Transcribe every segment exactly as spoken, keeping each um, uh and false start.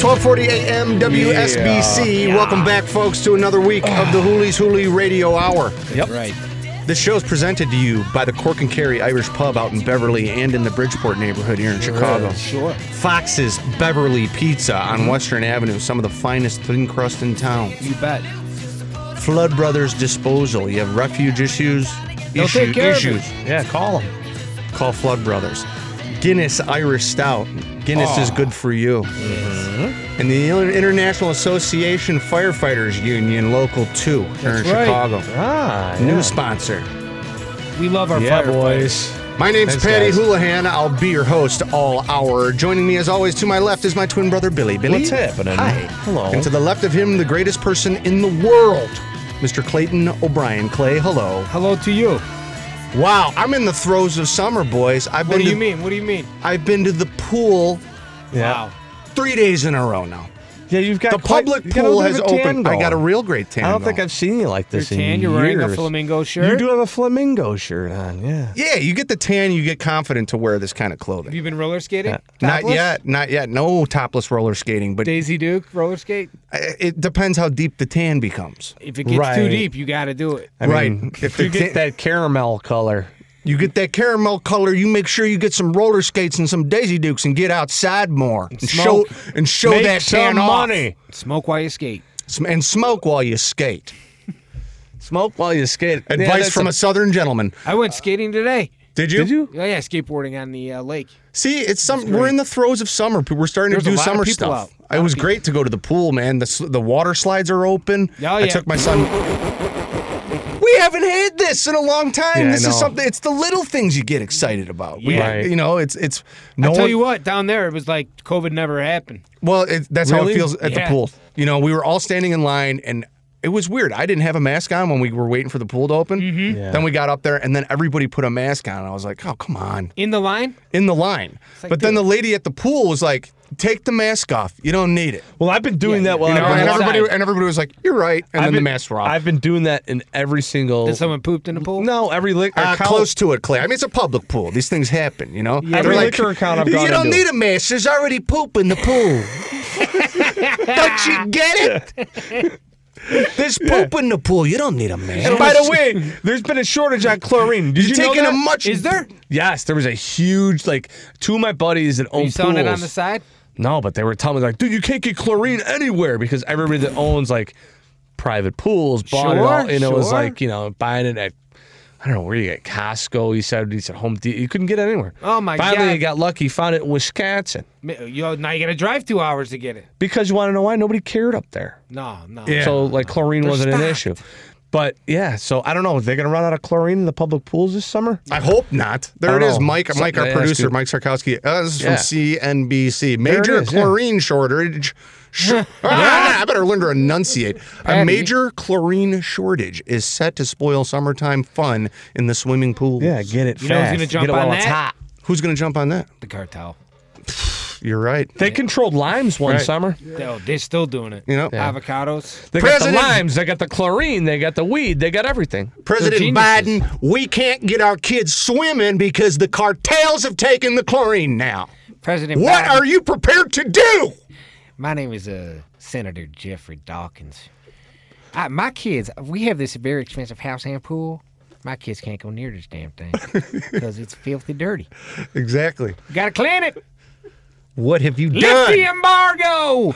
twelve forty A M W S B C. Yeah. Welcome back, folks, to another week of the Hoolies Hoolie Radio Hour. Yep. Right. This show is presented to you by the Cork and Carry Irish Pub out in Beverly and in the Bridgeport neighborhood here in Chicago. Sure. Fox's Beverly Pizza on Western Avenue, some of the finest thin crust in town. You bet. Flood Brothers Disposal. You have refuge issues? They'll issue, take care of issues. it. Yeah, call them. Call Flood Brothers. Guinness Irish Stout. Guinness Oh. is good for you. Mm-hmm. And the International Association Firefighters Union, Local two, here in That's right. Chicago. Ah, New yeah. sponsor. We love our Yeah, firefighters. boys. My name's Thanks, Patty guys. Houlihan. I'll be your host all hour. Joining me, as always, to my left is my twin brother, Billy. Billy? What's happening? Hi. Hello. And to the left of him, the greatest person in the world, Mister Clayton O'Brien. Clay, hello. Hello to you. Wow, I'm in the throes of summer, boys. I've What been do to, you mean? What do you mean? I've been to the pool Yeah. Wow. three days in a row now. Yeah, you've got The quite- public you got a pool little has bit of tan opened. I got a going. real great tan. I don't think going. I've seen you like You're this tan. in You're wearing a years. flamingo shirt. You do have a flamingo shirt on, yeah. Yeah, you get the tan, you get confident to wear this kind of Have clothing. you been roller skating? Not Topless? yet, not yet. No topless roller skating, but Daisy Duke roller skate. it depends how deep the tan becomes. If it gets too Right. deep, you got to do it. I Right. mean, If if the you get ta- that caramel color. You get that caramel color, you make sure you get some roller skates and some Daisy Dukes and get outside more and show smoke. and show Make that tan some off. money. Smoke while you skate. Sm- and smoke while you skate. Smoke while you skate. Yeah, Advice that's from a southern gentleman. I went skating today. Did you? Did you? Oh, yeah, skateboarding on the uh, lake. See, it's some. great. We're in the throes of summer. We're starting There's to a do lot of summer people stuff. out. It was great to go to the pool, man. The s- the water slides are open. Oh, I yeah. took my son. We haven't had this in a long time. Yeah, I this know. is something. It's the little things you get excited about. We, Yeah. Right. You know, it's it's. No I'll tell one- you what, down there, it was like COVID never happened. Well, it, that's how it Really? feels at Yeah. the pool. You know, we were all standing in line, and it was weird. I didn't have a mask on when we were waiting for the pool to open. Mm-hmm. Yeah. Then we got up there, and then everybody put a mask on. And I was like, "Oh, come on!" In the line? In the line. like, but then dude. the lady at the pool was like, "Take the mask off. You don't need it." Well, I've been doing Yeah, that while You know, I've been and outside. everybody and everybody was like, "You're right," and I've then the been- masks were off. I've been doing that in every single. Did someone pooped in the pool? No, every lick. Uh, account- close to it, Clay. I mean, it's a public pool. These things happen, you know. Yeah, Every They're liquor account I've You gone don't into. need a mask. There's already poop in the pool. Don't you get it? There's poop in the pool. You don't need a mask. And by the way, there's been a shortage on chlorine. Did You're you know taking that? a much. Is there? Yes, there was a huge, like, two of my buddies that Are own you selling pools. it on the side? No, but they were telling me, like, dude, you can't get chlorine anywhere because everybody that owns, like, private pools bought it Sure, all. And it was sure. like, you know, buying it at, I don't know where you get Costco. He said, he said Home Depot. You couldn't get it anywhere. Oh, my Finally, God. he got lucky. Found it in Wisconsin. You know, now you got to drive two hours to get it. Because you want to know why? Nobody cared up there. No, no. Yeah. So, like, chlorine They're wasn't an stocked. issue. But, yeah, so I don't know. Are they going to run out of chlorine in the public pools this summer? I hope not. There I it don't is, know. Mike. Something Mike, our to ask producer, you. Mike Sarkowski. Uh, this is from Yeah. C N B C. it Major is, yeah. chlorine shortage. Sh- ah, I better learn to enunciate. A Patty. major chlorine shortage is set to spoil summertime fun in the swimming pools. Yeah, get it You know who's fast. gonna jump get it while on it's that? hot. Who's going to jump on that? The cartel. You're right. They controlled limes one Right. summer. Oh, they're still doing it. You know, Avocados. They President- got the limes, they got the chlorine, they got the weed, they got everything. President They're Biden, geniuses. we can't get our kids swimming because the cartels have taken the chlorine now. President What Biden. are you prepared to do? My name is uh, Senator Jeffrey Dawkins. I, my kids, we have this very expensive house and pool. My kids can't go near this damn thing because it's filthy dirty. Exactly. Got to clean it. What have you Lift done? the embargo.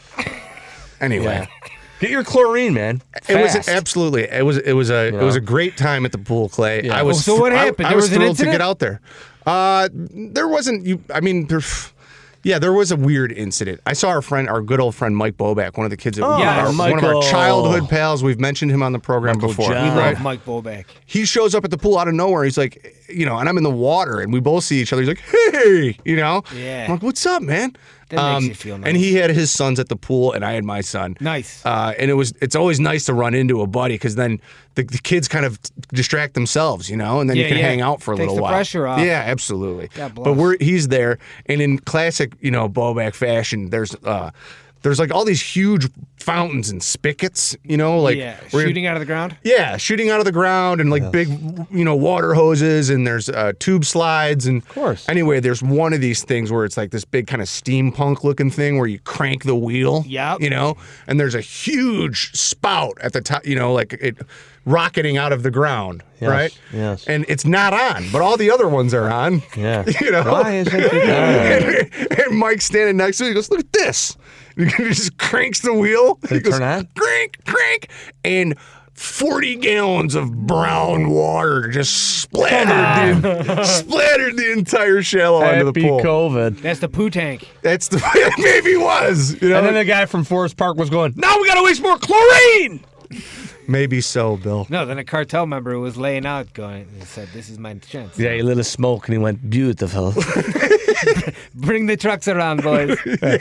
Anyway. Get your chlorine, man. It was Fast. absolutely. It was. It was a. It know? was a great time at the pool, Clay. Yeah. I was. Oh, so what I- happened? I, There was, was an thrilled to incident? get out there. Uh, there wasn't. You. I mean, there. Yeah, there was a weird incident. I saw our friend, our good old friend Mike Boback, one of the kids that Oh, we, yes. our, one of our Michael. childhood pals. We've mentioned him on the program Michael before. John. We Right? love Mike Boback. He shows up at the pool out of nowhere. He's like, you know, and I'm in the water, and we both see each other. He's like, hey, you know, Yeah. I'm like, what's up, man? That makes you feel And nice. he had his sons at the pool, and I had my son. Nice. Uh, and it was it's always nice to run into a buddy because then the, the kids kind of distract themselves, you know, and then you Yeah, can yeah. hang out for a Takes little the while. pressure off. Yeah, absolutely. God bless. But we're he's there, and in classic, you know, Boback fashion, there's uh, There's like all these huge fountains and spigots, you know, like yeah, where- shooting out of the ground. Yeah, shooting out of the ground and like Yes. big, you know, water hoses, and there's uh, tube slides. And of course. Anyway, there's one of these things where it's like this big kind of steampunk looking thing where you crank the wheel. Yep. You know, and there's a huge spout at the top, you know, like it rocketing out of the ground, Yes, right? yes. And it's not on, but all the other ones are on. Yeah. You know? Why isn't it on? and, and Mike's standing next to me. He goes, "Look at this." He just cranks the wheel. Did He it goes, turn on? Crank, crank, and forty gallons of brown water just splattered the, splattered the entire shallow end of the Happy pool. COVID. That's the poo tank. That's the maybe was. You know? And then the guy from Forest Park was going, now we got to waste more chlorine. Maybe so, Bill. No, then a cartel member was laying out, going and said, "This is my chance. Yeah, he lit a smoke and he went, beautiful. Bring the trucks around, boys."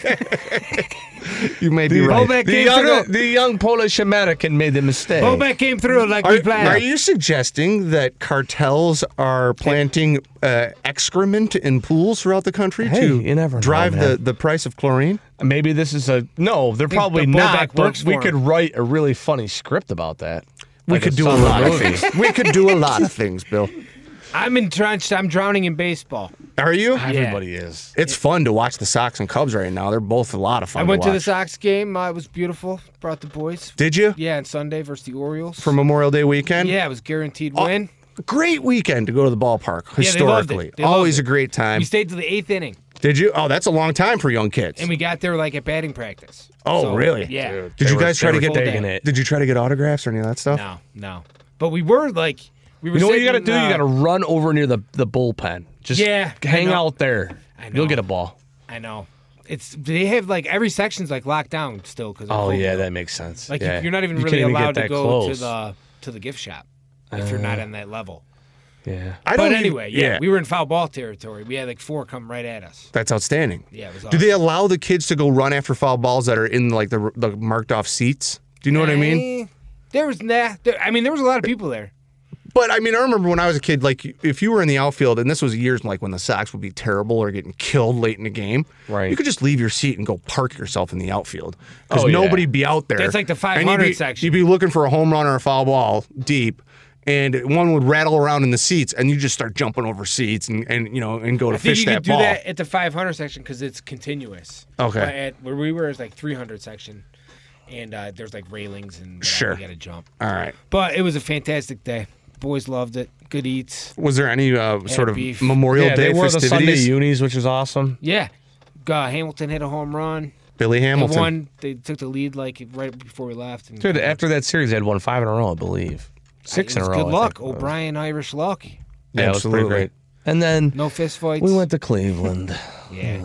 You may be The- right. Bobek the, came young, through. the young Polish American made a mistake. Bobek came through like Are, we planned. are you suggesting that cartels are planting uh, excrement in pools throughout the country Hey, to you never know, drive the, man. the price of chlorine? Maybe this is a no. They're think probably the not. Bobek But works we for could him. write a really funny script about that. We Like could do a summer lot of movie. things. We could do a lot of things, Bill. I'm entrenched. I'm drowning in baseball. Are you? Everybody is. It's fun to watch the Sox and Cubs right now. They're both a lot of fun. I went to watch. the Sox game. Uh, it was beautiful. Brought the boys. Did you? Yeah, on Sunday versus the Orioles. For Memorial Day weekend? yeah, it was guaranteed Oh, win. Great weekend to go to the ballpark, Yeah, they loved it. historically. They loved Always it. a great time. We stayed to the eighth inning, Did you? Oh, that's a long time for young kids. and we got there like at batting practice. Oh, So, really? Yeah. Dude, Did they you were- guys try they to were get digging day. it? Did you try to get autographs or any of that stuff? No, no. But we were like, we were. You know what you got to sitting, do? You uh, got to run over near the, the bullpen. Just Yeah, I hang know. out there. I You'll know. get a ball. I know. It's they have like every section's like locked down still because. Oh yeah, that makes sense. Like yeah. you're not even You really can't even allowed get to that go close. to the to the gift shop if you're not on that level. Yeah. I But don't anyway, even- yeah, we were in foul ball territory. We had like four come right at us. That's outstanding. Yeah, it was Do awesome. they allow the kids to go run after foul balls that are in like the the marked off seats? Do you know what I mean? Eh, There was nah. There, I mean, there was a lot of people there. But I mean, I remember when I was a kid, like if you were in the outfield, and this was years like when the Sox would be terrible or getting killed late in the game, Right. You could just leave your seat and go park yourself in the outfield because Oh, yeah. nobody'd be out there. That's like the And five you'd hundred be- section. You'd be looking for a home run or a foul ball deep, and one would rattle around in the seats, and you just start jumping over seats and, and you know and go to I think fish you that could do ball. that at the five hundred section because it's continuous. Okay. But at where we were is like three hundred section, and uh, there's like railings and whatever, Sure. you got to jump. All right. But it was a fantastic day. Boys loved it. Good eats. Was there any uh, sort of beef. Memorial Yeah, Day they wore the Sunday festivities? unis, which is awesome. Yeah. Uh, Hamilton hit a home run. Billy They Hamilton. won. They took the lead like right before we left. And Dude, after that series, they had won five in a row, I believe. Six it in a was row. Good I luck. think it was. O'Brien, Irish luck. Yeah, it was pretty Absolutely. great. And then No fist fights. we went to Cleveland. Yeah.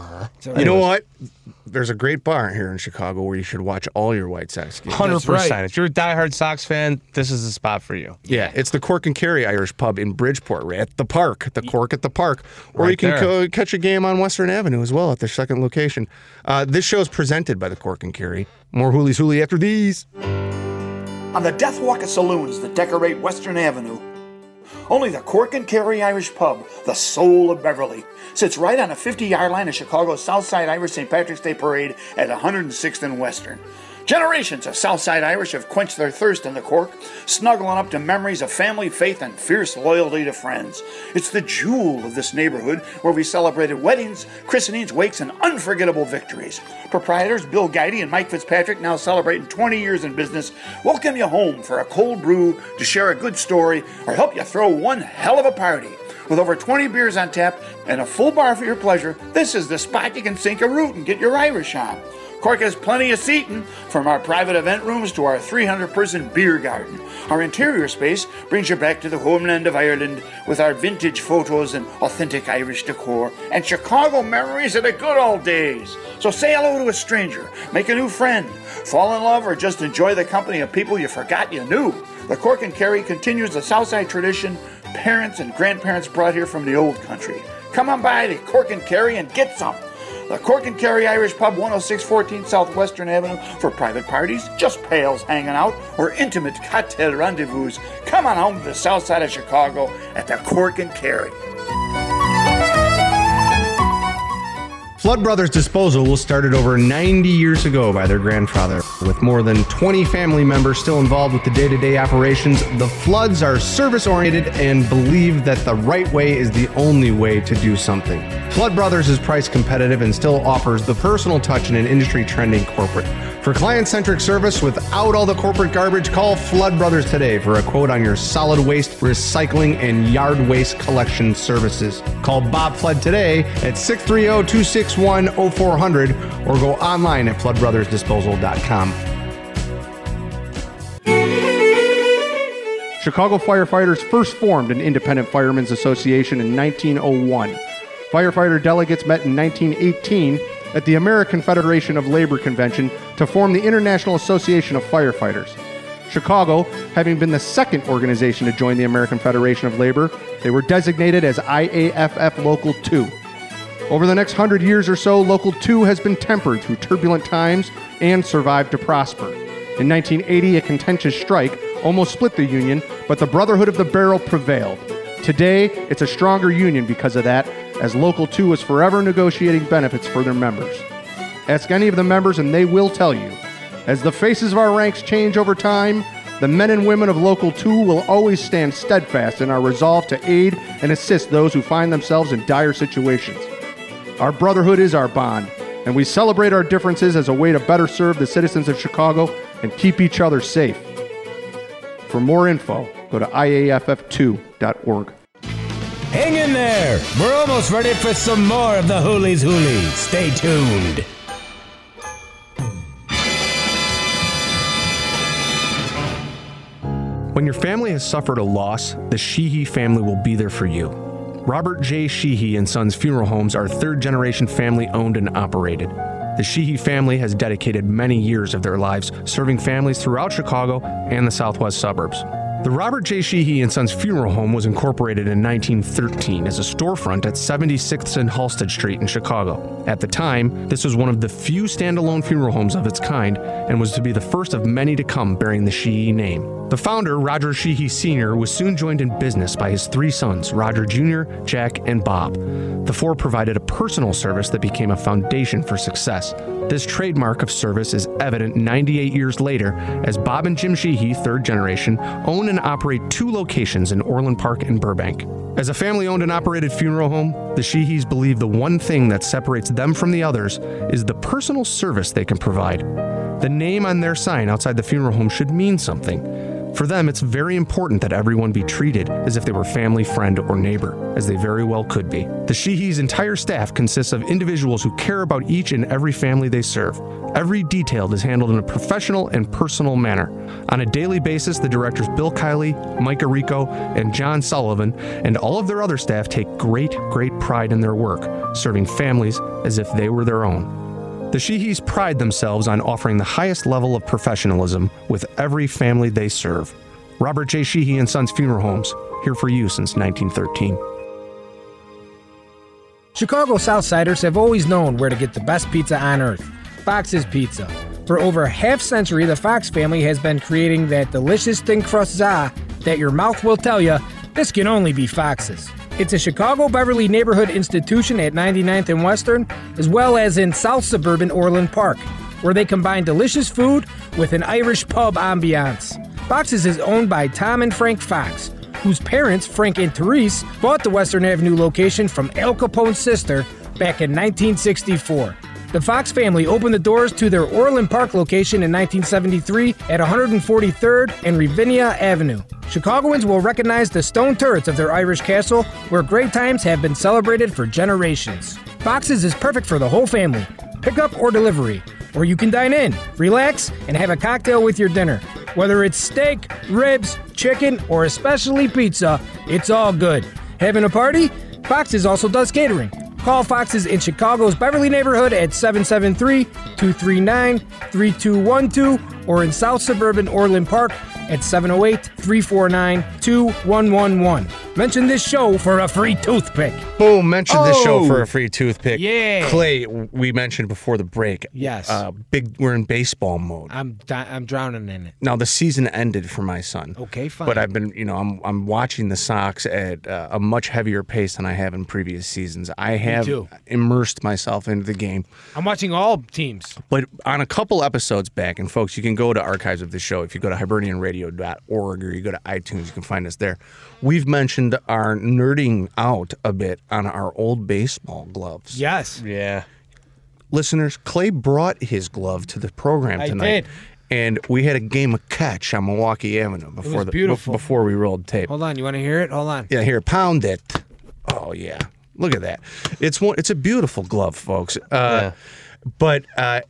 So You know what? There's a great bar here in Chicago where you should watch all your White Sox games. one hundred percent. right. If you're a diehard Sox fan, this is the spot for you. Yeah, it's the Cork and Kerry Irish Pub in Bridgeport, right at the park, the Cork at the park. Or Right you can there. go catch a game on Western Avenue as well at their second location. Uh, this show is presented by the Cork and Kerry. More Hoolies Hoolie after these. On the Death Walk of saloons that decorate Western Avenue, only the Cork and Kerry Irish Pub, the soul of Beverly, sits right on a fifty-yard line of Chicago's Southside Irish Saint Patrick's Day Parade at one hundred sixth and Western. Generations of Southside Irish have quenched their thirst in the Cork, snuggling up to memories of family, faith, and fierce loyalty to friends. It's the jewel of this neighborhood where we celebrated weddings, christenings, wakes, and unforgettable victories. Proprietors Bill Guidey and Mike Fitzpatrick, now celebrating twenty years in business, welcome you home for a cold brew, to share a good story, or help you throw one hell of a party. With over twenty beers on tap and a full bar for your pleasure, this is the spot you can sink a root and get your Irish on. Cork has plenty of seating, from our private event rooms to our three hundred person beer garden. Our interior space brings you back to the homeland of Ireland with our vintage photos and authentic Irish decor and Chicago memories of the good old days. So say hello to a stranger, make a new friend, fall in love, or just enjoy the company of people you forgot you knew. The Cork and Kerry continues the Southside tradition parents and grandparents brought here from the old country. Come on by to Cork and Kerry and get some. The Cork and Kerry Irish Pub, one oh six fourteen South Western Avenue, for private parties, just pals hanging out, or intimate cocktail rendezvous. Come on home to the south side of Chicago at the Cork and Kerry. Flood Brothers Disposal was started over ninety years ago by their grandfather. With more than twenty family members still involved with the day-to-day operations, the Floods are service-oriented and believe that the right way is the only way to do something. Flood Brothers is price competitive and still offers the personal touch in an industry-trending corporate. For client-centric service without all the corporate garbage, call Flood Brothers today for a quote on your solid waste, recycling, and yard waste collection services. Call Bob Flood today at six three zero, two six one, zero four zero zero or go online at flood brothers disposal dot com. Chicago firefighters first formed an independent firemen's association in nineteen oh one. Firefighter delegates met in nineteen eighteen at the American Federation of Labor Convention to form the International Association of Firefighters. Chicago, having been the second organization to join the American Federation of Labor, they were designated as I A F F Local two. Over the next hundred years or so, Local two has been tempered through turbulent times and survived to prosper. In nineteen eighty, a contentious strike almost split the union, but the Brotherhood of the Barrel prevailed. Today, it's a stronger union because of that, as Local two is forever negotiating benefits for their members. Ask any of the members and they will tell you. As the faces of our ranks change over time, the men and women of Local two will always stand steadfast in our resolve to aid and assist those who find themselves in dire situations. Our brotherhood is our bond, and we celebrate our differences as a way to better serve the citizens of Chicago and keep each other safe. For more info, go to I A F F two dot org. Hang in there! We're almost ready for some more of the Hoolies Hoolies. Stay tuned. When your family has suffered a loss, the Sheehy family will be there for you. Robert J. Sheehy and Sons Funeral Homes are third-generation family-owned and operated. The Sheehy family has dedicated many years of their lives serving families throughout Chicago and the southwest suburbs. The Robert J. Sheehy and Sons Funeral Home was incorporated in nineteen thirteen as a storefront at seventy-sixth and Halsted Street in Chicago. At the time, this was one of the few standalone funeral homes of its kind and was to be the first of many to come bearing the Sheehy name. The founder, Roger Sheehy Senior, was soon joined in business by his three sons, Roger Junior, Jack, and Bob. The four provided a personal service that became a foundation for success. This trademark of service is evident ninety-eight years later as Bob and Jim Sheehy, third generation, own and operate two locations in Orland Park and Burbank. As a family-owned and operated funeral home, the Sheehys believe the one thing that separates them from the others is the personal service they can provide. The name on their sign outside the funeral home should mean something. For them, it's very important that everyone be treated as if they were family, friend, or neighbor, as they very well could be. The Sheehys' entire staff consists of individuals who care about each and every family they serve. Every detail is handled in a professional and personal manner. On a daily basis, the directors Bill Kiley, Mike Arrico, and John Sullivan, and all of their other staff take great, great pride in their work, serving families as if they were their own. The Sheehys pride themselves on offering the highest level of professionalism with every family they serve. Robert J. Sheehy and Sons Funeral Homes, here for you since nineteen thirteen. Chicago Southsiders have always known where to get the best pizza on earth, Fox's Pizza. For over a half century, the Fox family has been creating that delicious thin crust za that your mouth will tell you, this can only be Fox's. It's a Chicago Beverly neighborhood institution at ninety-ninth and Western, as well as in South Suburban Orland Park, where they combine delicious food with an Irish pub ambiance. Fox's is owned by Tom and Frank Fox, whose parents, Frank and Therese, bought the Western Avenue location from Al Capone's sister back in nineteen sixty-four. The Fox family opened the doors to their Orland Park location in nineteen seventy-three at one forty-third and Ravinia Avenue. Chicagoans will recognize the stone turrets of their Irish castle, where great times have been celebrated for generations. Fox's is perfect for the whole family, pickup or delivery, or you can dine in, relax, and have a cocktail with your dinner. Whether it's steak, ribs, chicken, or especially pizza, it's all good. Having a party? Fox's also does catering. Call Fox's in Chicago's Beverly neighborhood at seven seven three, two three nine, three two one two or in South Suburban Orland Park at seven oh eight, three four nine, two one one one. Mention this show for a free toothpick. Boom, mention this show Oh. for a free toothpick. Yeah. Clay, we mentioned before the break. Yes. Uh, big, we're in baseball mode. I'm di- I'm drowning in it. Now the season ended for my son. Okay, fine. But I've been, you know, I'm I'm watching the Sox at uh, a much heavier pace than I have in previous seasons. I have too. immersed myself into the game. I'm watching all teams. But on a couple episodes back, and folks, you can go to archives of the show. If you go to hibernian radio dot org or you go to iTunes, you can find us there. We've mentioned our nerding out a bit on our old baseball gloves. Yes. Yeah. Listeners, Clay brought his glove to the program I tonight. did. And we had a game of catch on Milwaukee Avenue before was the beautiful. before we rolled tape. Hold on. You want to hear it? Hold on. Yeah, here, pound it. Oh yeah, look at that. It's one. It's a beautiful glove, folks. Uh, But uh,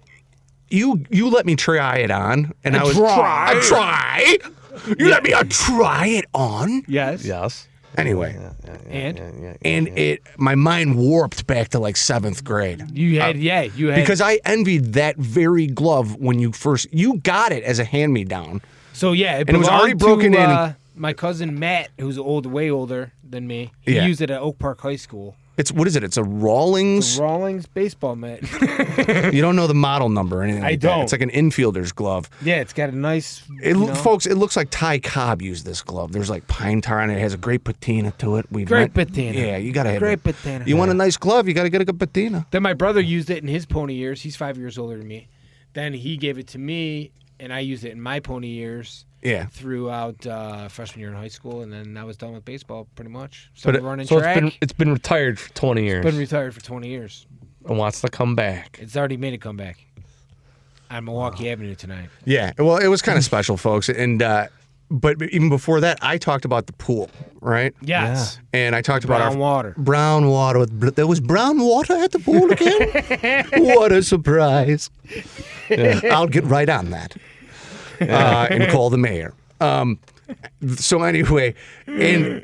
you you let me try it on, and I, was try. I try. You let me uh, try it on. Yes. Yes. Anyway, And and it my mind warped back to like seventh grade. you had yeah you had Because I envied that very glove when you first you got it as a hand me down. so yeah it, and it was already belonged broken to, in. Uh, my cousin Matt, who's old, way older than me. He Yeah. used it at Oak Park High School. It's what is it? It's a Rawlings. Rawlings baseball mitt. You don't know the model number or anything. I like that. don't. It's like an infielder's glove. Yeah, it's got a nice. It, you lo- know, folks, it looks like Ty Cobb used this glove. There's like pine tar on it. It has a great patina to it. We've Great met- patina. Yeah, you gotta have Great it. patina. You want a nice glove? You gotta get a good patina. Then my brother used it in his pony years. He's five years older than me. Then he gave it to me, and I used it in my pony years. Yeah. Throughout uh, freshman year in high school, and then I was done with baseball pretty much. But Started it- running so track. it's been it's been retired for twenty years Been retired for twenty years. and wants to come back. It's already made a comeback on Milwaukee Avenue tonight. Yeah. Well, it was kind of special, folks. And uh, but even before that, I talked about the pool, right? Yes. And I talked about Brown our water. brown water. With bl- there was brown water at the pool again. What a surprise! I'll get right on that uh, and call the mayor. Um, so anyway, and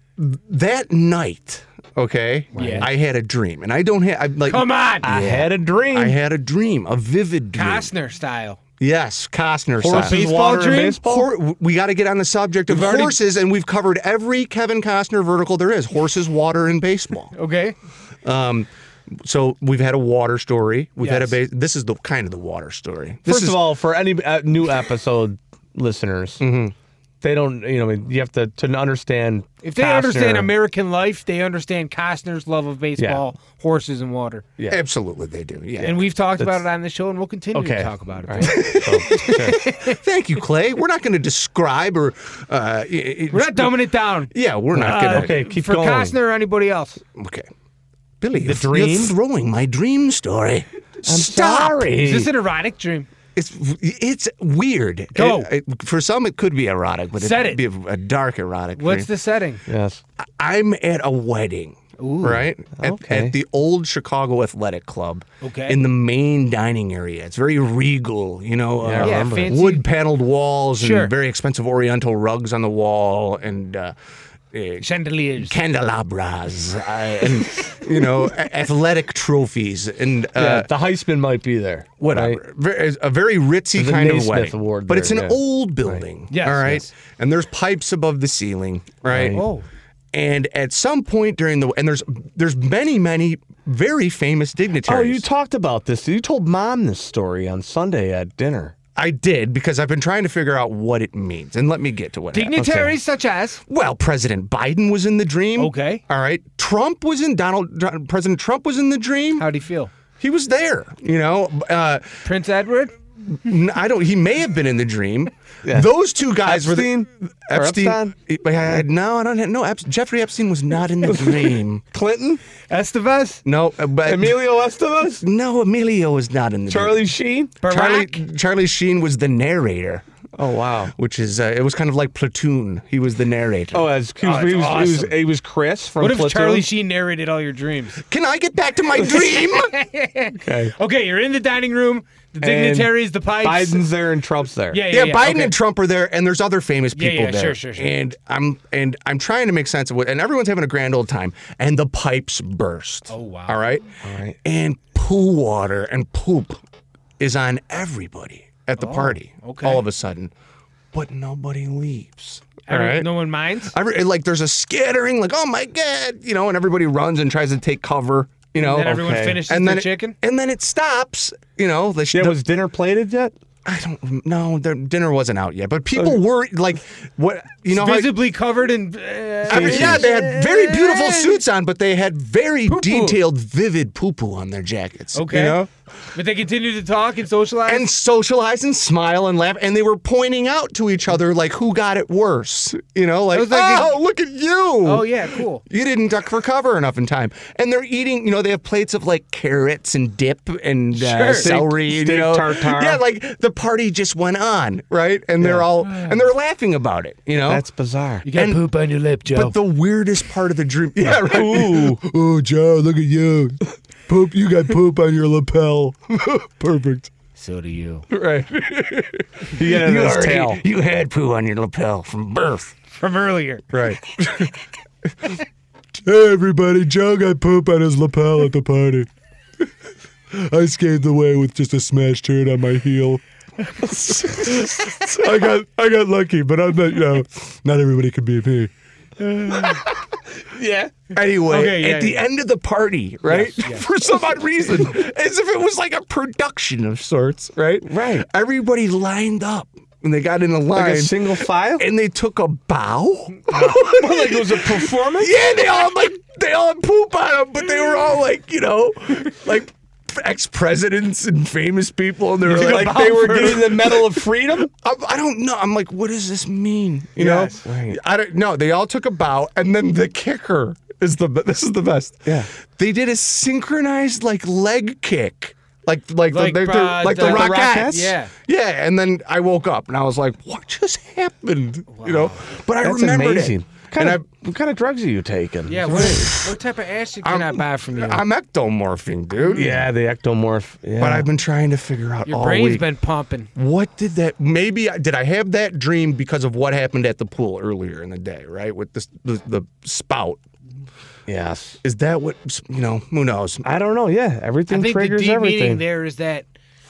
that night, okay, Yeah. I had a dream, and I don't have I, like. Come on, I had a dream. I had a dream, a vivid dream. Costner style. Yes, Costner Horse style. baseball Water and dream? baseball? Hor- we got to get on the subject of We've already- horses, and we've covered every Kevin Costner vertical there is: horses, water, and baseball. Okay. Um, so we've had a water story. We've had a Yes. base. This is the kind of the water story. This First is, of all, for any uh, new episode listeners, Mm-hmm. they don't, you know, you have to to understand. If they Costner- understand American life, they understand Costner's love of baseball, horses, and water. yeah, absolutely they do. Yeah. And we've talked That's- about it on the show, and we'll continue Okay. to talk about it. All right. So, sure. Thank you, Clay. We're not going to describe or. Uh, We're not dumbing it down. Yeah, we're not Uh, going to. Okay, keep for going. Costner or anybody else. Okay. Billy, The you're, dream? you're throwing my dream story. I'm Stop. sorry. Is this an erotic dream? It's it's weird. Go. It- it- for some, it could be erotic, but Set it'd be a, a dark erotic. What's dream. the setting? Yes. I'm at a wedding, right? At, Okay. at the old Chicago Athletic Club. Okay. In the main dining area. It's very regal, you know. Yeah, I uh, Yeah, remember. fancy. wood paneled walls and Sure. very expensive Oriental rugs on the wall and. Uh, uh, Chandeliers. candelabras uh, and you know a- athletic trophies and uh, Yeah, the Heisman might be there. whatever. right? Very, a very ritzy There's a kind of Naismith wedding. Award but it's an there, yeah. old building. Yes, all right. yes. And there's pipes above the ceiling, right? Right. Oh. And at some point during the and there's there's many many very famous Oh, dignitaries. you talked about this. You told Mom this story on Sunday at dinner. I did because I've been trying to figure out what it means. And let me get to what happened. Dignitaries such as. Well, President Biden was in the dream. Okay. All right. Trump was in Donald President Trump was in the dream. How'd he feel? He was there, you know. Uh, Prince Edward? N- I don't. He may have been in the dream. Those two guys Epstein? were the, Or Epstein? Uh, no, I don't know. Ep- Jeffrey Epstein was not in the dream. Clinton? Estevez? No, uh, but Emilio Estevez? no, Emilio was not in the Charlie dream. Sheen? Charlie Barack? Charlie Sheen was the narrator, Oh, wow. which is uh, it was kind of like Platoon. He was the narrator. Oh, as, he, was, Oh, that's he, was, he, was, awesome. he was Chris from What if Platoon? Charlie Sheen narrated all your dreams? Can I get back to my dream? Okay. Okay, you're in the dining room. The dignitaries, the pipes. Biden's there and Trump's there. Yeah, yeah, Yeah, yeah. Biden okay. and Trump are there, and there's other famous Yeah, people yeah, there. sure, sure, sure. And I'm and I'm trying to make sense of what, and everyone's having a grand old time, and the pipes burst. Oh, wow. All right, All right. and poo water and poop is on everybody at the party. okay. All of a sudden, but nobody leaves. Every- All right? No one minds. Every, like there's a scattering, like oh my god, you know, and everybody runs and tries to take cover, you know. And then everyone okay. finishes and their then it, chicken. and then it stops, you know. The, Yeah, the, was dinner plated yet? I don't know. The dinner wasn't out yet, but people were like, what you know? How, Visibly covered in. Uh, I mean, yeah, they had very beautiful Eh. suits on, but they had very Poo-poo. detailed, vivid poo-poo on their jackets. Okay. You know? But they continue to talk and socialize. And socialize and smile and laugh, and they were pointing out to each other like who got it worse. You know, like, was like- oh, look at you. oh yeah, cool. You didn't duck for cover enough in time. And they're eating, you know, they have plates of like carrots and dip and uh, Sure. celery. Steak- and, you know, steak tartare. Yeah, like the party just went on, right? And they're all, and they're laughing about it, you know? That's bizarre. You got And- poop on your lip, Joe. But the weirdest part of the dream, yeah, right. Ooh. Oh, Joe, look at you. Poop, you got poop on your lapel. Perfect. so do you. Right. You get it in his tail. you had poo on your lapel from birth. From earlier. Right. Hey, everybody, Joe got poop on his lapel at the party. I skated away with just a smashed turd on my heel. I got I got lucky, but I'm not, you know, not everybody can be me. Yeah. Anyway, Okay, yeah, at the yeah. end of the party, right? For some odd reason, as if it was like a production of sorts, right? Right. Everybody lined up and they got in a line. Like a single file? and they took a bow. Like it was a performance? Yeah, they all like they all had poop on them, but they were all like, you know, like ex-presidents and famous people, and they were like, Like they were getting the Medal of Freedom? I, I don't know. I'm like, what does this mean? You Yes. know, Right. I don't know. They all took a bow, and then the kicker is the this is the best. Yeah. they did a synchronized like leg kick. Like, like, Like, the, the, uh, like the, the- the Rockettes. Rockettes? Yeah. Yeah. And then I woke up and I was like, what just happened? You know, but I That's remembered amazing. it. What kind, and of, what kind of drugs are you taking? Yeah, what, what type of acid can I buy from you? I, I'm ectomorphing, dude. Yeah, the ectomorph. Yeah. But I've been trying to figure out Your all brain's week. been pumping. What did that? Maybe I- did I have that dream because of what happened at the pool earlier in the day, right? With this, the the spout. Yes. Is that what you know? Who knows? I don't know. Yeah, everything I think the triggers deep everything. meaning there is that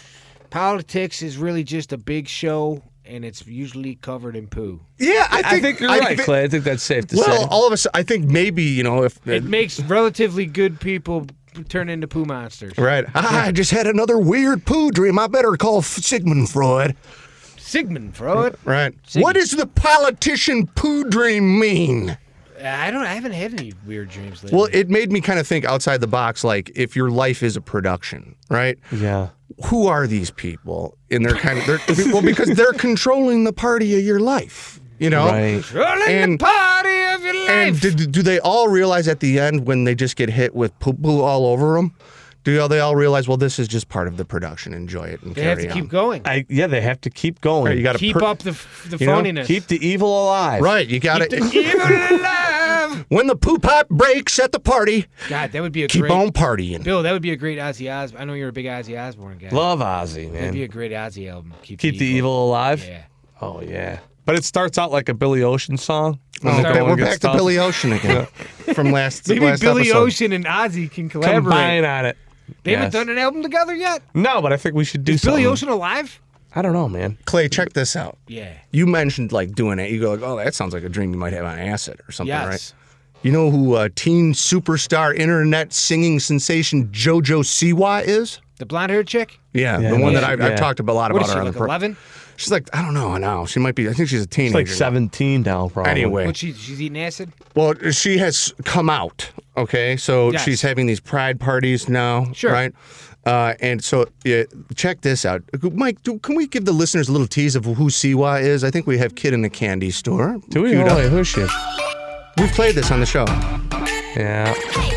politics is really just a big show, and it's usually covered in poo. Yeah, I think, I think you're I right, thi- Clay. I think that's safe to Well, say. all of us, I think maybe you know if It makes relatively good people turn into poo monsters. right. Ah, I just had another weird poo dream. I better call F- Sigmund Freud. Sigmund Freud. Right. Sigmund. What does the politician poo dream mean? I don't. I haven't had any weird dreams lately. Well, it made me kind of think outside the box. Like, if your life is a production, right? yeah. Who are these people? And they're kind of they're well because they're controlling the party of your life. You know. Right. Rolling and- the party of your life. And do, do they all realize at the end when they just get hit with poo poo all over them? Do they all realize, well, this is just part of the production. Enjoy it and they carry have to on. keep going. I yeah, they have to keep going. Right, you got to keep up the the you know, phoniness. keep the evil alive. right. You got Keep to the evil alive. when the poo pipe breaks at the party, God, that would be a keep great. on partying. Bill, that would be a great Ozzy Osbourne. I know you're a big Ozzy Osbourne guy. Love Ozzy, That'd be man. a great Ozzy album. Keep, Keep the evil alive. Yeah. Oh yeah. But it starts out like a Billy Ocean song. Oh, When the okay, going we're gets back to tough. Billy Ocean again from last Maybe last Billy episode. Ocean and Ozzy can collaborate. Combine on it. They haven't Yes. done an album together yet. No, but I think we should do Is something. Billy Ocean alive? I don't know, man. Clay, check this out. Yeah. You mentioned like doing it. You go like, oh, that sounds like a dream you might have on acid or something, Yes. right? You know who uh, teen superstar internet singing sensation JoJo Siwa is? The blonde-haired chick. Yeah, Yeah, the one yeah, that I've, yeah. I've talked about a lot What about is her she, on like the pro- eleven? She's like, I don't know now. She might be. I think she's a teenager. It's like now. seventeen now, probably. Anyway, What she? She's eating acid. well, she has come out. Okay, so Yes. she's having these pride parties now, Sure. right? Uh, and so, yeah, check this out, Mike. Do, can we give the listeners a little tease of who Siwa is? I think we have Kid in the Candy Store. Do we? queued Oh, up. wait, who's she? We've played this on the show. Yeah.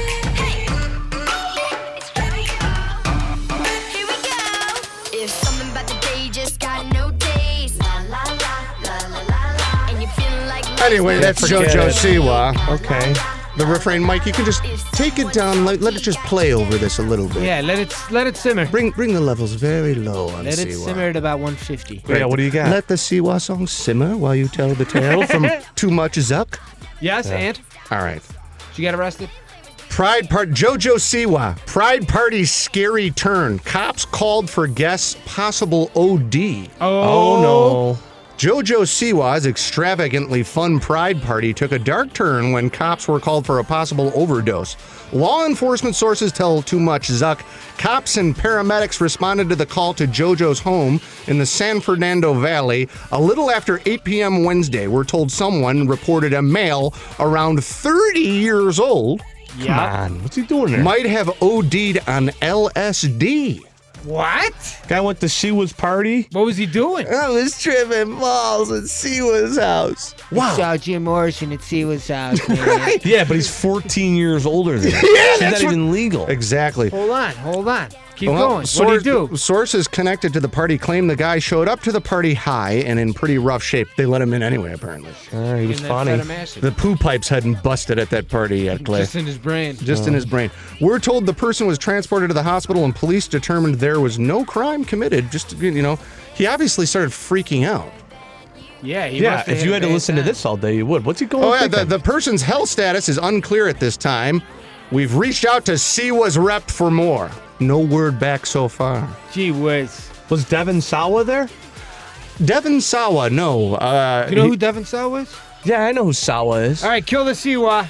Here we go. If something about the day just got no taste, la la la la la la la, and you feeling like Anyway, that's forget JoJo it. Siwa. Okay. The refrain, Mike. You can just take it down. Let, let it just play over this a little bit. Yeah. Let it let it simmer. Bring bring the levels very low on Let it Siwa. simmer at about one fifty. Yeah, what do you got? Let the Siwa song simmer while you tell the tale from Too Much Zuck. Yes, Aunt. All right. She got arrested. Pride Party, JoJo Siwa. Pride Party's scary turn. Cops called for guests' possible O D. Oh, no. JoJo Siwa's extravagantly fun pride party took a dark turn when cops were called for a possible overdose. Law enforcement sources tell Too Much Zuck. Cops and paramedics responded to the call to JoJo's home in the San Fernando Valley a little after eight p.m. Wednesday. We're told someone reported a male around thirty years old. Come on, what's he doing there? Might have O D'd on L S D. What? Guy went to Siwa's party. What was he doing? I was tripping balls at Siwa's house. Wow. Saw Jim Morrison at Siwa's house, man. Yeah, but he's fourteen years older than him. Yeah, It's that's not what- even legal. Exactly. Hold on, hold on. Keep Well, going. source- What do you do? Sources connected to the party claim the guy showed up to the party high and in pretty rough shape. They let him in anyway, apparently. Uh, he was And then funny. fed him acid. The poo pipes hadn't busted at that party yet, Clay. Just in his brain. Just in his brain. We're told the person was transported to the hospital and police determined there was no crime committed. Just, you know, he obviously started freaking out. Yeah, he Yeah, must have if you a had to bad listen to time. this all day, you would. What's he going Oh, yeah, thinking? the, the person's health status is unclear at this time. We've reached out to Siwa's rep for more. No word back so far. Gee whiz. Was Devin Sawa there? Devin Sawa, no. Uh, You know he- who Devin Sawa is? Yeah, I know who Sawa is. All right, kill the Siwa.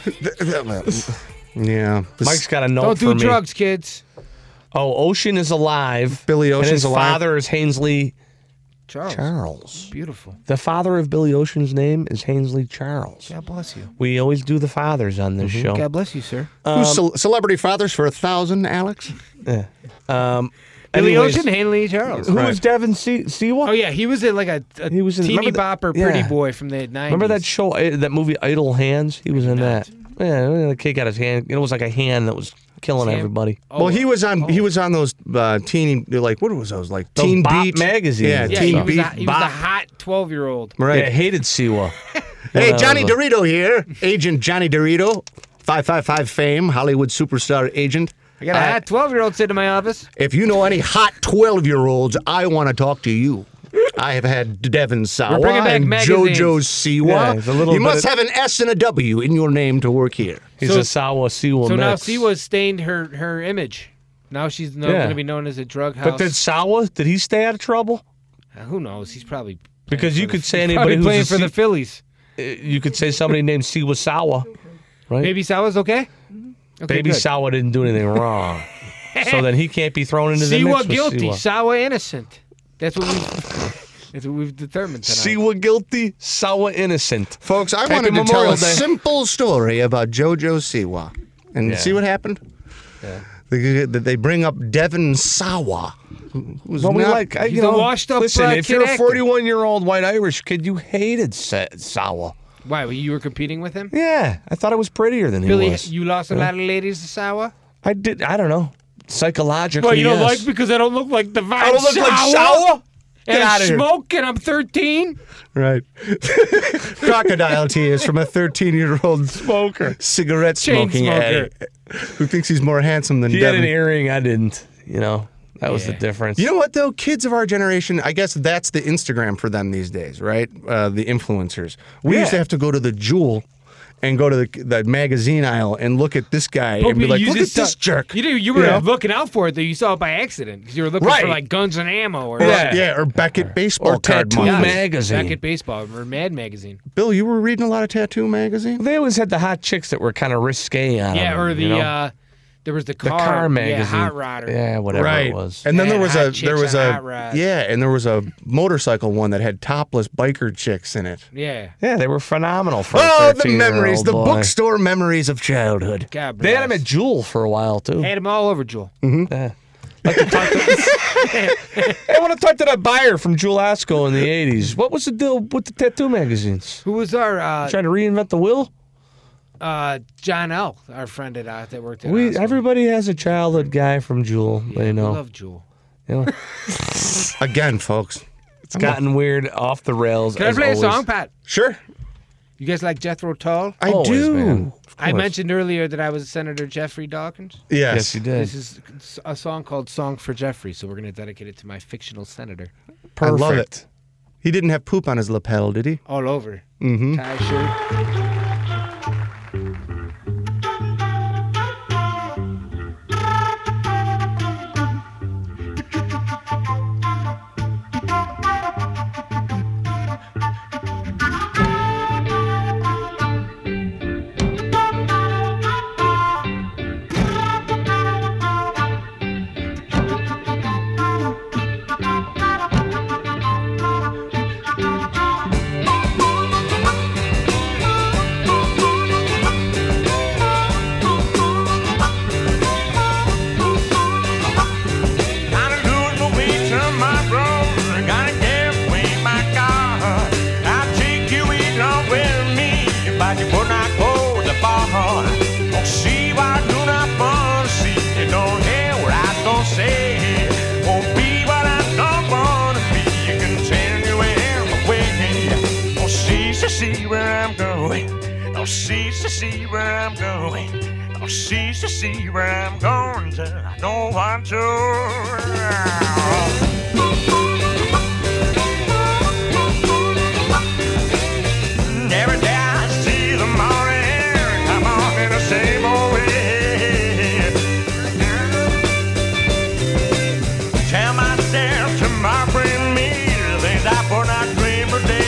yeah. This- Mike's got a note Don't for do me. drugs, kids. Oh, Ocean is alive. Billy and Ocean's his alive. father is Hainsley Charles. Charles. Beautiful. The father of Billy Ocean's name is Hainsley Charles. God bless you. We always do the fathers on this show. God bless you, sir. Who's ce- celebrity fathers for a thousand, Alex? Yeah. Um, Billy anyways, Ocean, Hanley Charles. Who was Devin Se- Sewa? Oh yeah, he was a, like a, a He was in- teeny remember the- bopper, pretty yeah. boy from the nineties. Remember that show, uh, that movie Idle Hands? He was in that. Yeah, the kid got his hand. It was like a hand that was killing His hand- everybody. Oh, well, he was on. He was on those uh, teeny, like what was those? Like Those Teen Bop Beat magazines. Yeah, yeah, Teen he was, Beat. a, he was the Bop. hot twelve-year-old. Right. Yeah, I hated Siwa. Hey, When I Johnny was a- Dorito here, Agent Johnny Dorito, five five five fame, Hollywood superstar agent. I got a hot twelve-year-old sitting in my office. If you know any hot twelve-year-olds, I want to talk to you. I have had Devin Sawa We're bringing back and magazines. JoJo Yeah, Siwa. it's a little you bit must of- have an S and a W in your name to work here. He's So- a Sawa Siwa So now mix. Siwa stained her her image. Now she's no, Yeah. going to be known as a drug house. But did Sawa, did he stay out of trouble? Uh, who knows? He's probably playing Because for you the- could say he's anybody probably who's playing a for the C- Phillies. Uh, You could say somebody named Siwa Sawa, right? Baby Sawa's okay. Okay, Baby good. Sawa didn't do anything wrong. So then he can't be thrown into the Siwa mix with guilty, Siwa. Sawa innocent. That's what we. That's what we've determined tonight. Siwa guilty, Sawa innocent. Folks, I Happy wanted to tell Memorial a Day. simple story about JoJo Siwa. And Yeah. see what happened? They, they bring up Devin Sawa. who was Well, we not- like, I- He's you a know, washed-up, listen, uh, if kid you're a actor. forty-one-year-old white Irish kid, you hated Sa- Sawa. Why? well, You were competing with him, Yeah, I thought it was prettier than he Billy. was. You lost a lot of ladies to Sawa. I did, I don't know. Psychologically, Well, you don't yes. like because I don't look like the I don't look like Sawa? And Get I outta here. smoke and I'm thirteen. Right. Crocodile tears from a thirteen-year-old smoker, cigarette Chain smoking smoker. addict who thinks he's more handsome than He had Devin. an earring, I didn't. You know, that was the Yeah. difference. You know what though? Kids of our generation, I guess that's the Instagram for them these days, right? Uh, the influencers. We used to Yeah. have to go to the Jewel and go to the, the magazine aisle and look at this guy and be like, You look at just this saw- jerk. You, did, you were You know? looking out for it, though. You saw it by accident because you were looking Right. for like guns and ammo or Yeah. Yeah, or Beckett baseball Or card Tattoo money. Magazine. Back at baseball or Mad Magazine. Bill, you were reading a lot of Tattoo magazine? They always had the hot chicks that were kind of risque on Yeah, them, or the you know? uh, there was the the car, car yeah, magazine. Hot Rodder. Yeah, whatever Right. it was. And then Yeah, there was hot a chicks there was on a hot rods. yeah, and there was a motorcycle one that had topless biker chicks in it. Yeah. Yeah, they were phenomenal for Oh, a the memories, thirteen-year-old the boy. bookstore memories of childhood. God They had bless. him at Jewel for a while, too. Had him all over, Jewel. Yeah. Like to talk to, I want to talk to that buyer from Jewel Asco in the eighties. What was the deal with the tattoo magazines? Who was our uh, Trying to reinvent the wheel? uh, John L., our friend at uh, that worked at We Oscar. Everybody has a childhood guy from Jewel. Yeah, they we know. love Jewel. You know, Again, folks. it's gotten weird off the rails. Can I as play always. a song, Pat? Sure. You guys like Jethro Tull? I Always, do. man. Of I course. mentioned earlier that I was Senator Jeffrey Dawkins. Yes. Yes, you did. This is a song called "Song for Jeffrey," so we're going to dedicate it to my fictional senator. I love Perfect. it. He didn't have poop on his lapel, did he? All over. Mm-hmm. Tie shirt. Oh, see, see, see where I'm going. Oh, see, see, see where I'm going to. I don't want to. Every day I see the morning come on in the same old way. Tell myself tomorrow bring me the things I could not dream today.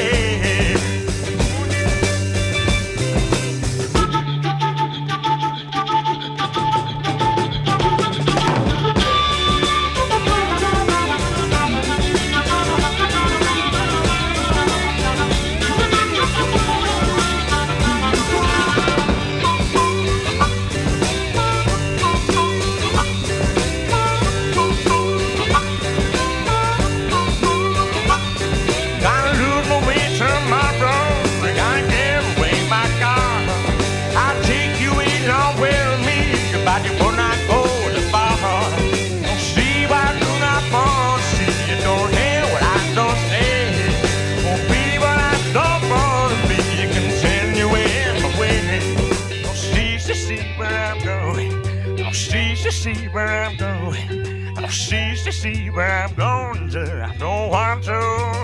See where I'm going. Oh, see, see, see where I'm going to. I don't want to.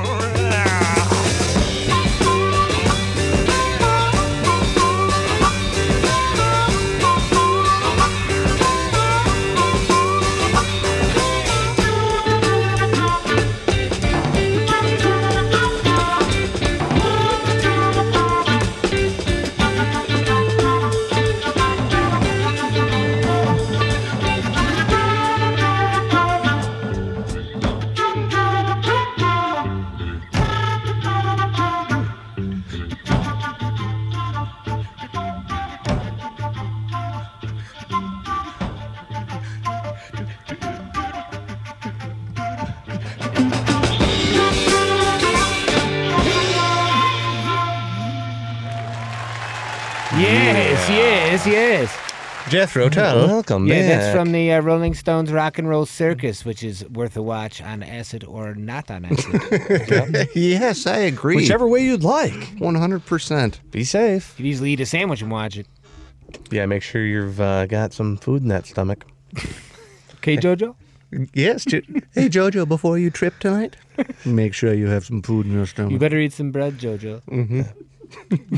Yes, yes, yes. Jethro Tull. Welcome Yeah, back. that's from the uh, Rolling Stones Rock and Roll Circus, which is worth a watch on acid or not on acid. Yes, I agree. Whichever way you'd like. one hundred percent. Be safe. You could easily eat a sandwich and watch it. Yeah, make sure you've uh, got some food in that stomach. Okay, Jojo? Yes. Jo- hey, Jojo, before you trip tonight, make sure you have some food in your stomach. You better eat some bread, Jojo. Mm-hmm.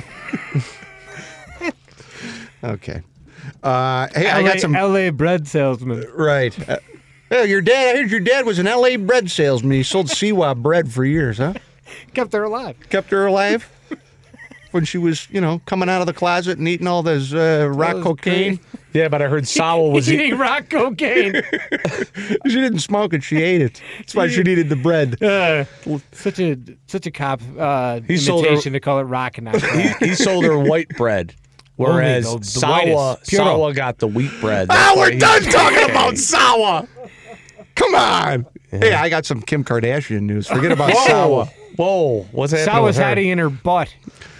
Okay. Uh, hey, I L A got some L A bread salesman. Right. Uh, hey, your dad. I heard your dad was an L A bread salesman. He sold Siwa bread for years, huh? Kept her alive. Kept her alive when she was, you know, coming out of the closet and eating all this uh, rock was cocaine. great. Yeah, but I heard Sawa was eating rock cocaine. She didn't smoke it; she ate it. That's why she needed the bread. Uh, such a such a cop uh, He sold her- imitation to call it rock and not crack. He sold her white bread. Whereas Only the- the Sawa, whitest. Puro. Sawa got the wheat bread. Ah, That's why we're he- done talking about Sawa. Come on. Hey, I got some Kim Kardashian news. Forget about Whoa. Sawa. Whoa, what's happening Sawa's with her? hiding in her butt.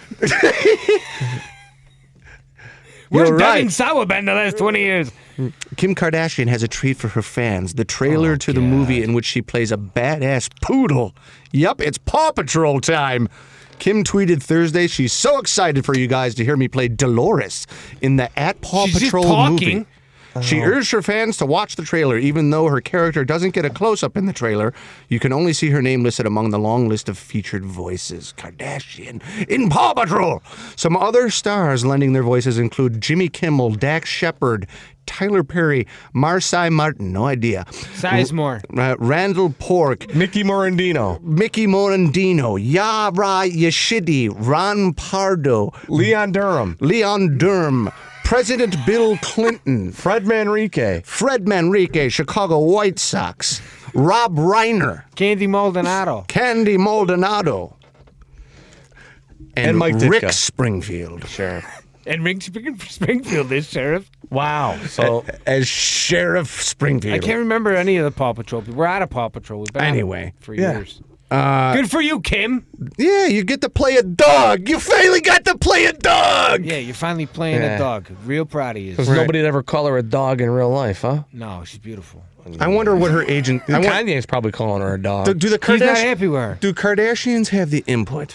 Where's You're Devin right. Sawa been the last twenty years? Kim Kardashian has a treat for her fans. The trailer Oh, to the movie in which she plays a badass poodle. Yep, it's Paw Patrol time. Kim tweeted Thursday, she's so excited for you guys to hear me play Dolores in the At Paw She's just Patrol talking. movie. She urged her fans to watch the trailer, even though her character doesn't get a close-up in the trailer. You can only see her name listed among the long list of featured voices. Kardashian in Paw Patrol. Some other stars lending their voices include Jimmy Kimmel, Dax Shepard, Tyler Perry, Marcy Martin, no idea. Sizemore. Uh, Randall Pork, Mickey Morandino, Mickey Morandino, Yara Yeshidi, Ron Pardo, Leon Durham, Leon Durham, President Bill Clinton, Fred Manrique, Fred Manrique, Chicago White Sox, Rob Reiner, Candy Maldonado. Candy Maldonado, and, And Mike Rick Ditka. Springfield. Sheriff. And Rick Springfield is sheriff. Wow. So As Sheriff Springfield. I can't remember any of the Paw Patrol people. We're out of Paw Patrol. We've been out of Anyway, it for yeah. years. Uh, Good for you, Kim. yeah, you get to play a dog. You finally got to play a dog. Yeah, you're finally playing Yeah. a dog. Real proud of you. because nobody'd ever call her a dog in real life, huh? No, she's beautiful. I wonder what her agent. I want, Kanye's probably calling her a dog. do, do the He's not Kardashians? happy with her. Do Kardashians have the input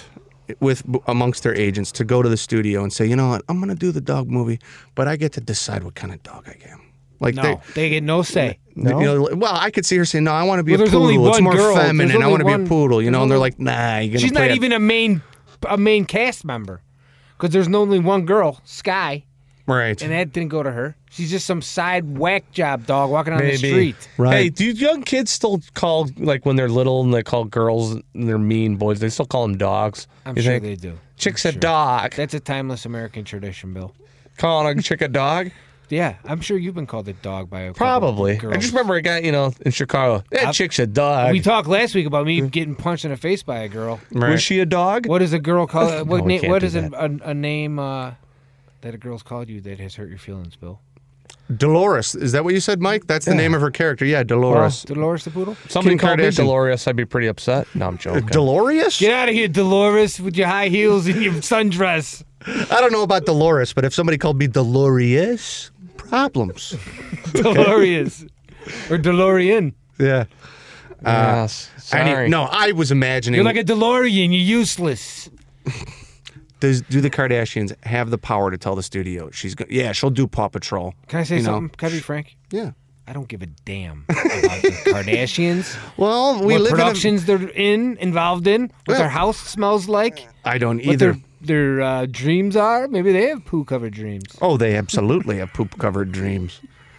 with amongst their agents to go to the studio and say, you know what, I'm going to do the dog movie, but I get to decide what kind of dog I am. Like No, they, they get no say. You know, well, I could see her saying, no, I want to be Well, a there's only poodle. It's one more girl. There's feminine. I only want to be one- a poodle, you know, there's and they're only- like, nah, you're going to She's play not a- even a main a main cast member because there's only one girl, Sky, Right. and that didn't go to her. She's just some side whack job dog walking on the Maybe. street. Right. Hey, do young kids still call, like when they're little and they call girls and they're mean boys, they still call them dogs? I'm you sure think? they do. Chick's I'm a sure. dog. That's a timeless American tradition, Bill. Calling a chick a dog? Yeah, I'm sure you've been called a dog by a couple Probably. girls. I just remember a guy, you know, in Chicago. That I've- chick's a dog. We talked last week about me getting punched in the face by a girl. Was she a dog? What is a girl call? What, No, we na- can't what do is a, that. a, a name uh, that a girl's called you that has hurt your feelings, Bill? Dolores. Is that what you said, Mike? That's the Yeah. name of her character. Yeah, Dolores. Dolores the poodle? Somebody Kim called me Kardashian. Dolores, I'd be pretty upset. No, I'm joking. Dolores? Get out of here, Dolores, with your high heels and your sundress. I don't know about Dolores, but if somebody called me Dolores, problems. Dolores. Or DeLorean. Yeah. yes. I Sorry. need- no, I was imagining. You're like a DeLorean. You're useless. does, do the Kardashians have the power to tell the studio she's go- yeah, she'll do Paw Patrol? Can I say you know? something? Can I be frank? Yeah. I don't give a damn about the Kardashians. Well, we what live productions they're in, involved in, what Yeah. their house smells like, in a, I don't what either. their their uh, dreams are. Maybe they have poo covered dreams. Oh, they absolutely have poop covered dreams.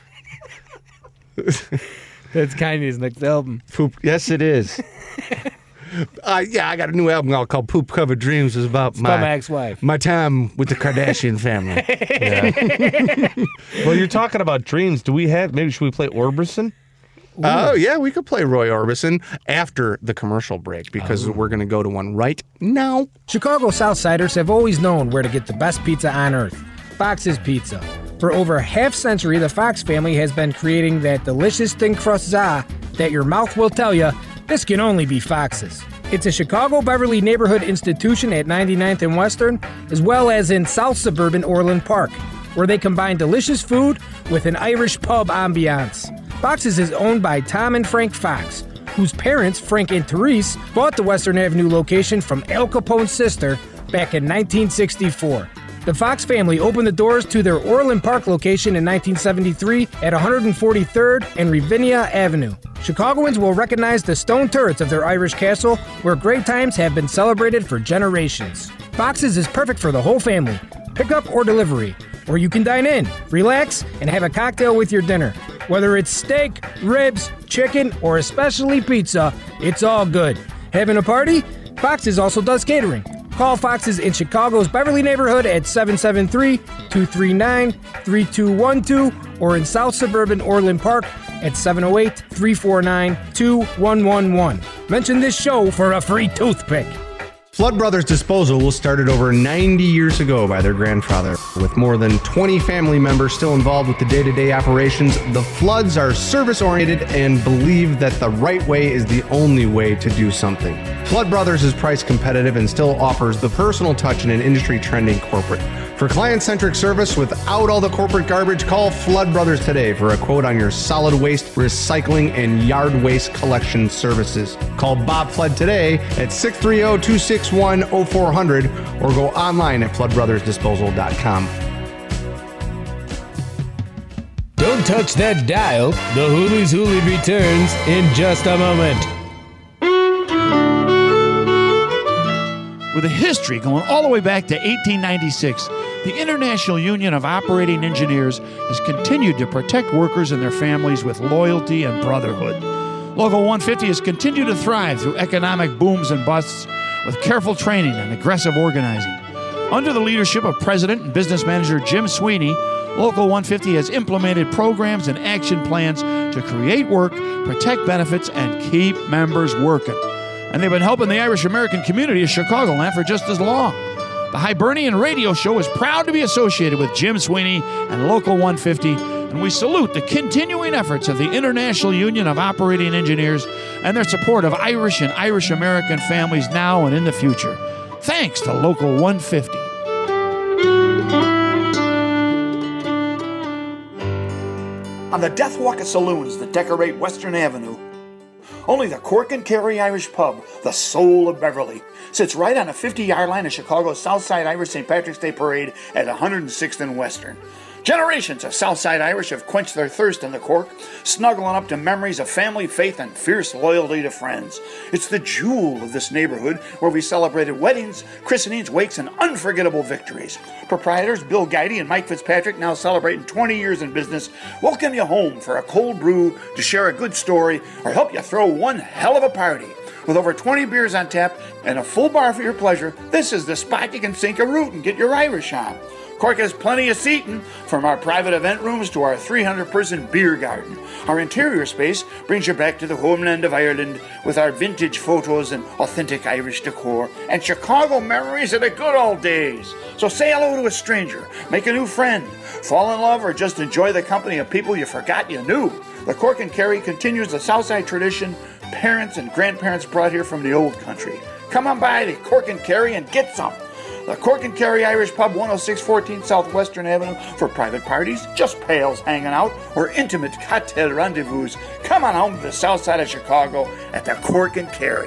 That's Kanye's next album. Poop. Yes, it is. uh, yeah, I got a new album out called Poop Covered Dreams. It's about It's about my my ex-wife. my time with the Kardashian family. Well, you're talking about dreams. Do we have, maybe should we play Orbison? Oh, yeah, we could play Roy Orbison after the commercial break because we're going to go to one right now. Chicago Southsiders have always known where to get the best pizza on earth. Fox's Pizza. For over a half century, the Fox family has been creating that delicious thin crust za that your mouth will tell you, this can only be Fox's. It's a Chicago Beverly neighborhood institution at ninety-ninth and Western, as well as in South Suburban Orland Park, where they combine delicious food with an Irish pub ambiance. Fox's is owned by Tom and Frank Fox, whose parents, Frank and Therese, bought the Western Avenue location from Al Capone's sister back in nineteen sixty-four. The Fox family opened the doors to their Orland Park location in nineteen seventy-three at one forty-third and Ravinia Avenue. Chicagoans will recognize the stone turrets of their Irish castle, where great times have been celebrated for generations. Fox's is perfect for the whole family, pickup or delivery, or you can dine in, relax, and have a cocktail with your dinner. Whether it's steak, ribs, chicken, or especially pizza, it's all good. Having a party? Fox's also does catering. Call Fox's in Chicago's Beverly neighborhood at seven seven three, two three nine, three two one two or in South Suburban Orland Park at seven oh eight, three four nine, two one one one. Mention this show for a free toothpick. Flood Brothers Disposal was started over ninety years ago by their grandfather. With more than twenty family members still involved with the day-to-day operations, the Floods are service-oriented and believe that the right way is the only way to do something. Flood Brothers is price competitive and still offers the personal touch in an industry-trending corporate. For client-centric service without all the corporate garbage, call Flood Brothers today for a quote on your solid waste, recycling, and yard waste collection services. Call Bob Flood today at six three zero, two six one, zero four zero zero or go online at flood brothers disposal dot com. Don't touch that dial. The Hoolies Hoolie returns in just a moment. With a history going all the way back to eighteen ninety-six, the International Union of Operating Engineers has continued to protect workers and their families with loyalty and brotherhood. Local one fifty has continued to thrive through economic booms and busts with careful training and aggressive organizing. Under the leadership of President and Business Manager Jim Sweeney, Local one fifty has implemented programs and action plans to create work, protect benefits, and keep members working. And they've been helping the Irish American community of Chicagoland for just as long. The Hibernian Radio Show is proud to be associated with Jim Sweeney and Local one fifty, and we salute the continuing efforts of the International Union of Operating Engineers and their support of Irish and Irish American families now and in the future. Thanks to Local one fifty. On the Death Walker saloons that decorate Western Avenue, Only the Cork and Kerry Irish Pub, the soul of Beverly, sits right on a fifty-yard line of Chicago's Southside Irish Saint Patrick's Day Parade at one hundred sixth and Western. Generations of Southside Irish have quenched their thirst in the Cork, snuggling up to memories of family, faith, and fierce loyalty to friends. It's the jewel of this neighborhood where we celebrated weddings, christenings, wakes, and unforgettable victories. Proprietors Bill Guidey and Mike Fitzpatrick, now celebrating twenty years in business, welcome you home for a cold brew, to share a good story, or help you throw one hell of a party. With over twenty beers on tap and a full bar for your pleasure, this is the spot you can sink a root and get your Irish on. Cork has plenty of seating, from our private event rooms to our three hundred person beer garden. Our interior space brings you back to the homeland of Ireland with our vintage photos and authentic Irish decor and Chicago memories of the good old days. So say hello to a stranger, make a new friend, fall in love, or just enjoy the company of people you forgot you knew. The Cork and Kerry continues the Southside tradition parents and grandparents brought here from the old country. Come on by the Cork and Kerry and get some. The Cork and Kerry Irish Pub, one oh six fourteen South Western Avenue, for private parties, just pals hanging out, or intimate cocktail rendezvous. Come on home to the south side of Chicago at the Cork and Kerry.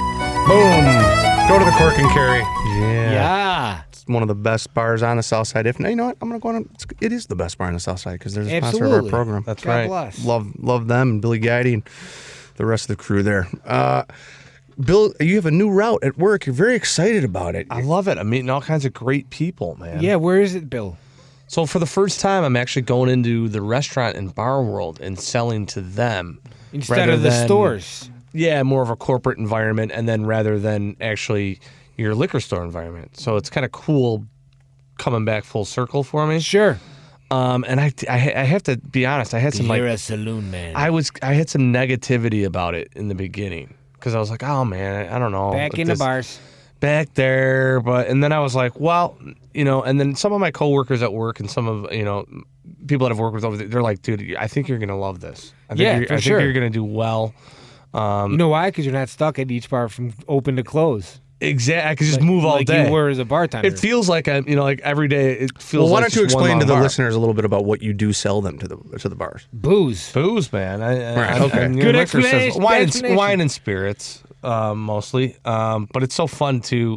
Boom. Go to the Cork and Kerry. Yeah. Yeah. It's one of the best bars on the south side. If you know what, I'm going to go on. It's, it is the best bar on the south side because there's a sponsor of our Absolutely. program. That's God right. bless. Love, love them and Billy Guidey and the rest of the crew there. Uh, Bill, you have a new route at work. You're very excited about it. I love it. I'm meeting all kinds of great people, man. Yeah, where is it, Bill? So for the first time, I'm actually going into the restaurant and bar world and selling to them Instead rather of the than- stores. Yeah, more of a corporate environment, and then rather than actually your liquor store environment. So it's kind of cool coming back full circle for me. Sure. Um, and I, I, I have to be honest. I had some like You're a saloon man. I was I had some negativity about it in the beginning because I was like, oh man, I don't know. Back if in the this- bars. back there, but and then I was like, well, you know, and then some of my coworkers at work and some of you know people that I've worked with over there, they're like, dude, I think you're gonna love this. I think Yeah, you're, for I think sure. you're gonna do well. Um, You know why? Because you're not stuck at each bar from open to close. exactly, I could just Like- move all like day. you were as a bartender. It feels like I, you know, like every day it feels. Well, why like don't you just one explain to long the bar. listeners a little bit about what you do sell them to the to the bars? Booze. Booze, man. I, I, Right, I, okay. I, Good liquor says- explanation, Wine, good and, explanation. wine and spirits, um, mostly. Um, but it's so fun to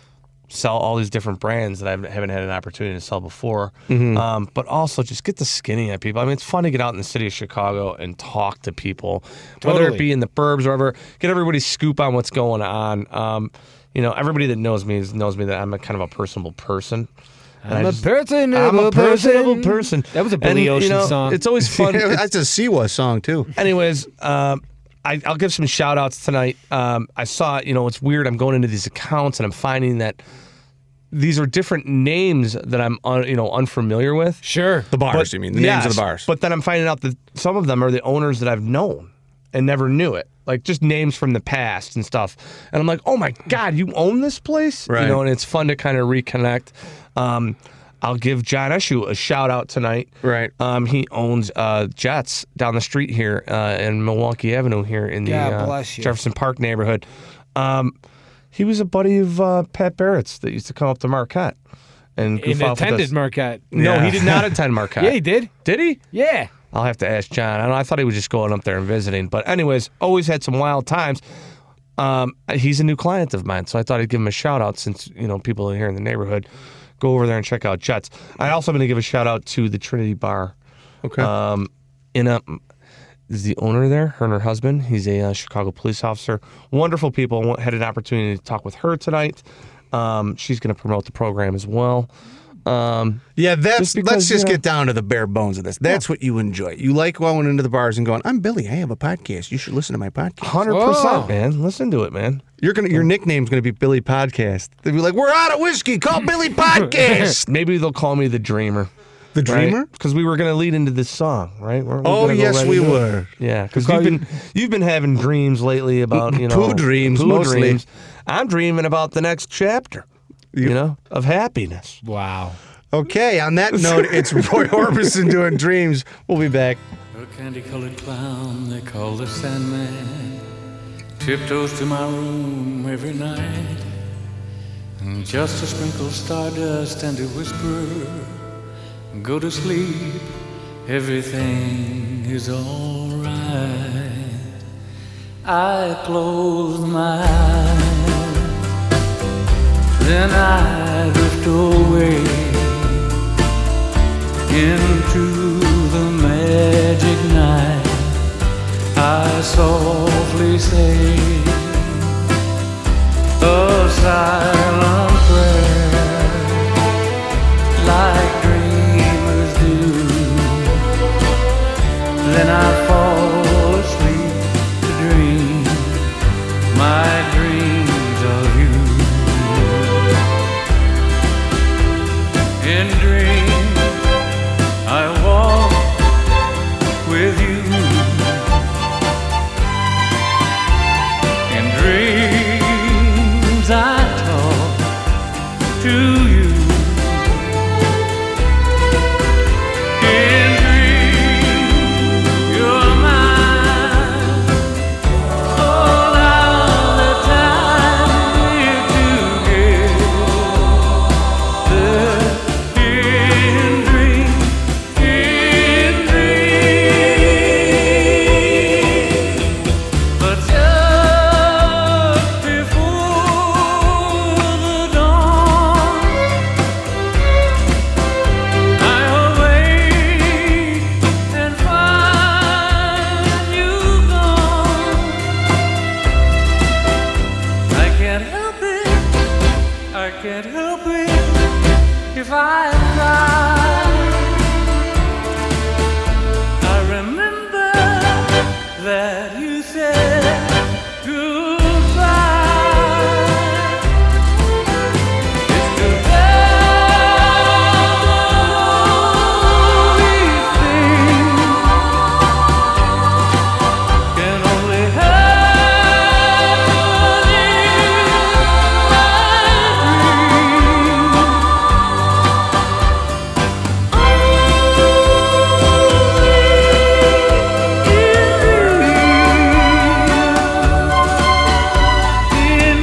sell all these different brands that I haven't had an opportunity to sell before. Mm-hmm. Um, but also just get the skinny at people. I mean, it's fun to get out in the city of Chicago and talk to people, whether Totally. it be in the burbs or whatever. Get everybody's scoop on what's going on. Um, you know, everybody that knows me is- knows me that I'm a kind of a personable person. And I'm I a just- personable I'm a personable person. person. That was a Billy And, you Ocean know, song. It's always fun. It's- That's a Siwa song too. Anyways, um, I, I'll give some shout outs tonight. Um, I saw, you know, it's weird. I'm going into these accounts and I'm finding that these are different names that I'm, un, you know, unfamiliar with. Sure. The bars, But- you mean? The names of yes, the bars. But then I'm finding out that some of them are the owners that I've known and never knew it. Like just names from the past and stuff. And I'm like, oh my God, you own this place? Right. You know, and it's fun to kind of reconnect. Um, I'll give John Eshu a shout out tonight. Right. Um, he owns uh, Jets down the street here uh, in Milwaukee Avenue here in the God uh, bless you. Jefferson Park neighborhood. Um, he was a buddy of uh, Pat Barrett's that used to come up to Marquette and goof And off with attended us. Marquette. No, Yeah. he did not attend Marquette. Yeah, he did. Did he? Yeah. I'll have to ask John. I, don't know, I thought he was just going up there and visiting. But anyways, always had some wild times. Um, he's a new client of mine, so I thought I'd give him a shout out since, you know, people are here in the neighborhood. Go over there and check out Jets. I also going to give a shout out to the Trinity Bar. Okay. Um, in a, is the owner there, her and her husband. He's a uh, Chicago police officer. Wonderful people. Had an opportunity to talk with her tonight. Um, she's going to promote the program as well. Um, Yeah, that's Just because, let's just you know- get down to the bare bones of this. That's what you enjoy. You like going into the bars and going, "I'm Billy. I have a podcast. You should listen to my podcast." Hundred Whoa. percent, man. Listen to it, man. You're gonna your nickname's gonna be Billy Podcast. They'll be like, "We're out of whiskey. Call Billy Podcast." Maybe they'll call me the Dreamer. The Dreamer? Because we were going to lead into this song, right? Weren't we Oh, gonna go yes, right we into it? were. Yeah, because Call you've you- been you've been having dreams lately about you know Poo dreams, poo mostly. dreams. I'm dreaming about the next chapter, you, know, of happiness. Wow. Okay. On that note, it's Roy Orbison doing Dreams. We'll be back. A candy-colored clown they call the Sandman tiptoes to my room every night, and just to sprinkle stardust and to whisper, "Go to sleep, everything is all right." I close my eyes, then I drift away into the magic night. I softly say a silent prayer, like dreamers do. Then I fall asleep to dream my dreams of you. In dreams I walk with you. In dreams I talk to you. In dreams you're mine. All of the time we're together. In dreams, in dreams. But just before the dawn, I awake and find you gone. I can't help it, I can't help it if I try. I remember that you said goodbye. It's too bad all these things can only happen in my dreams. In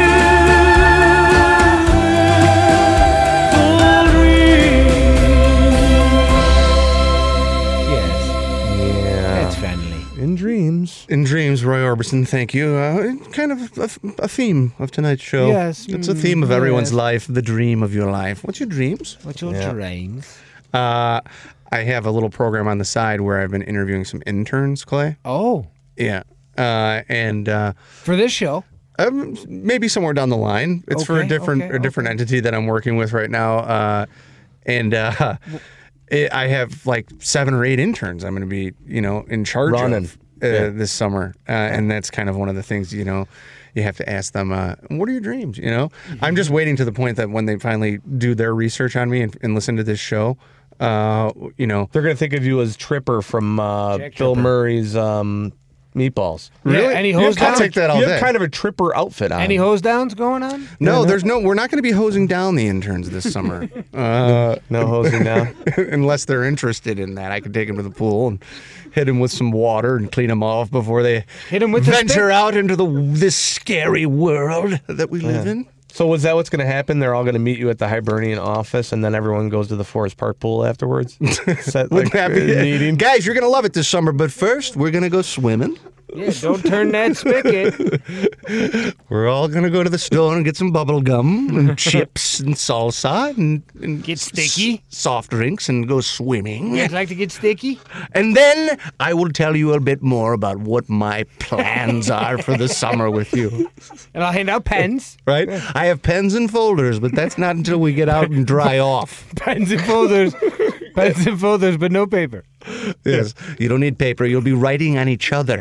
Yes. That's friendly. In dreams. In dreams, Roy Orbison, thank you. Uh, kind of a, a theme of tonight's show. Yes, It's a mm, theme of everyone's yes. life, the dream of your life. What's your dreams? What's your Yeah. dreams? Uh, I have a little program on the side where I've been interviewing some interns, Clay. Oh, Yeah. Uh, and uh, for this show. um, maybe somewhere down the line. It's for a Okay, different okay, a different entity that I'm working with right now. Uh, and uh, it, I have like seven or eight interns I'm going to be, you know, in charge Running. of uh, Yeah. this summer. Uh, and that's kind of one of the things, you know, you have to ask them, uh, what are your dreams? You know, I'm just waiting to the point that when they finally do their research on me and, and listen to this show, uh, you know, They're gonna think of you as Tripper from uh, Jack Bill Tripper. Murray's um, Meatballs. Yeah, any You hose can down? take that all You day. have kind of a Tripper outfit on. Any hose downs going on? No, there's no. We're not going to be hosing down the interns this summer. uh, No hosing down. unless they're interested in that. I could take them to the pool and hit them with some water and clean them off before they Hit 'em with the venture stick? out into the this scary world that we live in. So was that what's going to happen? They're all going to meet you at the Hibernian office, and then everyone goes to the Forest Park pool afterwards. Is that like Wouldn't that a be- meeting? Guys, you're going to love it this summer, but first we're going to go swimming. Yeah, don't turn that spigot. We're all going to go to the store and get some bubble gum and chips and salsa and, and Get sticky? s- soft drinks and go swimming. You'd like to get sticky? And then I will tell you a bit more about what my plans are for the summer with you. And I'll hand out pens. Right? I have pens and folders, but that's not until we get out and dry off. Pens and folders. Pens and folders, but no paper. Yes. You don't need paper. You'll be writing on each other.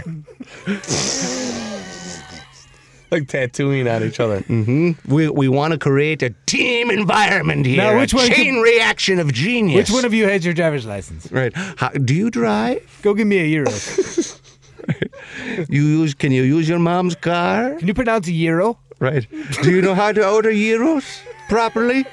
Like tattooing on each other. hmm We we want to create a team environment here. Now, which a one chain can- reaction of genius. Which one of you has your driver's license? Right. How, do you drive? Go give me a euro. You use? Can you use your mom's car? Can you pronounce a euro? Right. Do you know how to order euros properly?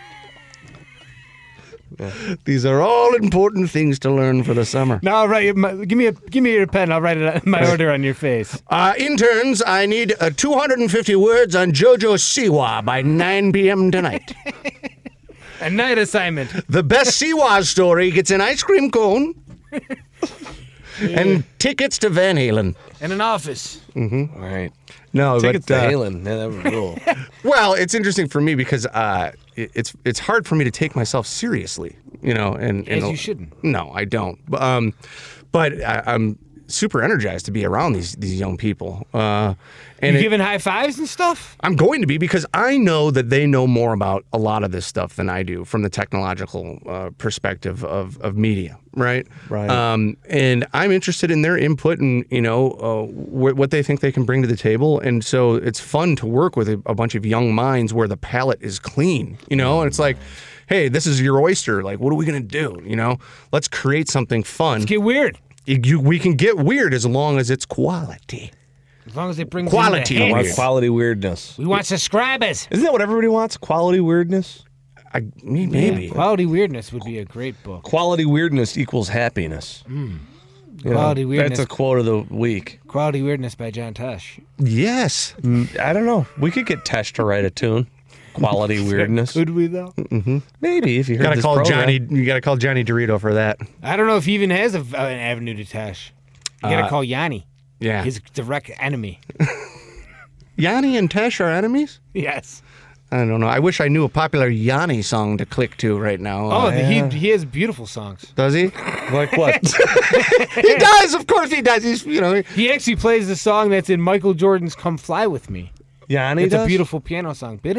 These are all important things to learn for the summer. No, I'll write. My, give me a give me your pen. I'll write it my order on your face. Uh, interns, I need uh, two hundred fifty words on JoJo Siwa by nine p.m. tonight. A night assignment. The best Siwa story gets an ice cream cone. and tickets to Van Halen. And an office. Mm-hmm. All right. No, Tickets but to uh, Halen. Yeah, that would be cool. well, it's interesting for me because uh, it, it's it's hard for me to take myself seriously, you know. And, and As you shouldn't. No, I don't. But, um, but I, I'm super energized to be around these these young people. Uh, and You it- giving high fives and stuff? I'm going to be because I know that they know more about a lot of this stuff than I do from the technological uh, perspective of, of media, right? Right. Um, and I'm interested in their input and, you know, uh, wh- what they think they can bring to the table. And so it's fun to work with a, a bunch of young minds where the palate is clean, you know? And it's like, hey, this is your oyster. Like, what are we going to do? You know, let's create something fun. Let's get weird. You, you, we can get weird as long as it's quality. As long as it brings Quality in the I want hits. quality weirdness. We want subscribers. Isn't that what everybody wants? Quality weirdness? I, maybe. Yeah, Quality Weirdness would be a great book. Quality weirdness equals happiness. Mm. You know, Quality Weirdness. That's a quote of the week. Quality Weirdness by John Tesh. Yes. Mm, I don't know. We could get Tesh to write a tune. Quality weirdness. Could we though? Mm-hmm. Maybe if you heard gotta this call program. Johnny. You got to call Johnny Dorito for that. I don't know if he even has a, an avenue to Tesh. You gotta Uh, call Yanni. Yeah. His direct enemy. Yanni and Tesh are enemies? Yes. I don't know. I wish I knew a popular Yanni song to click to right now. Oh, Uh, the, he he has beautiful songs. does he? Like what? He does. Of course he does. He's, you know. He actually plays the song that's in Michael Jordan's "Come Fly with Me." Yanni It's does? a beautiful piano song. Can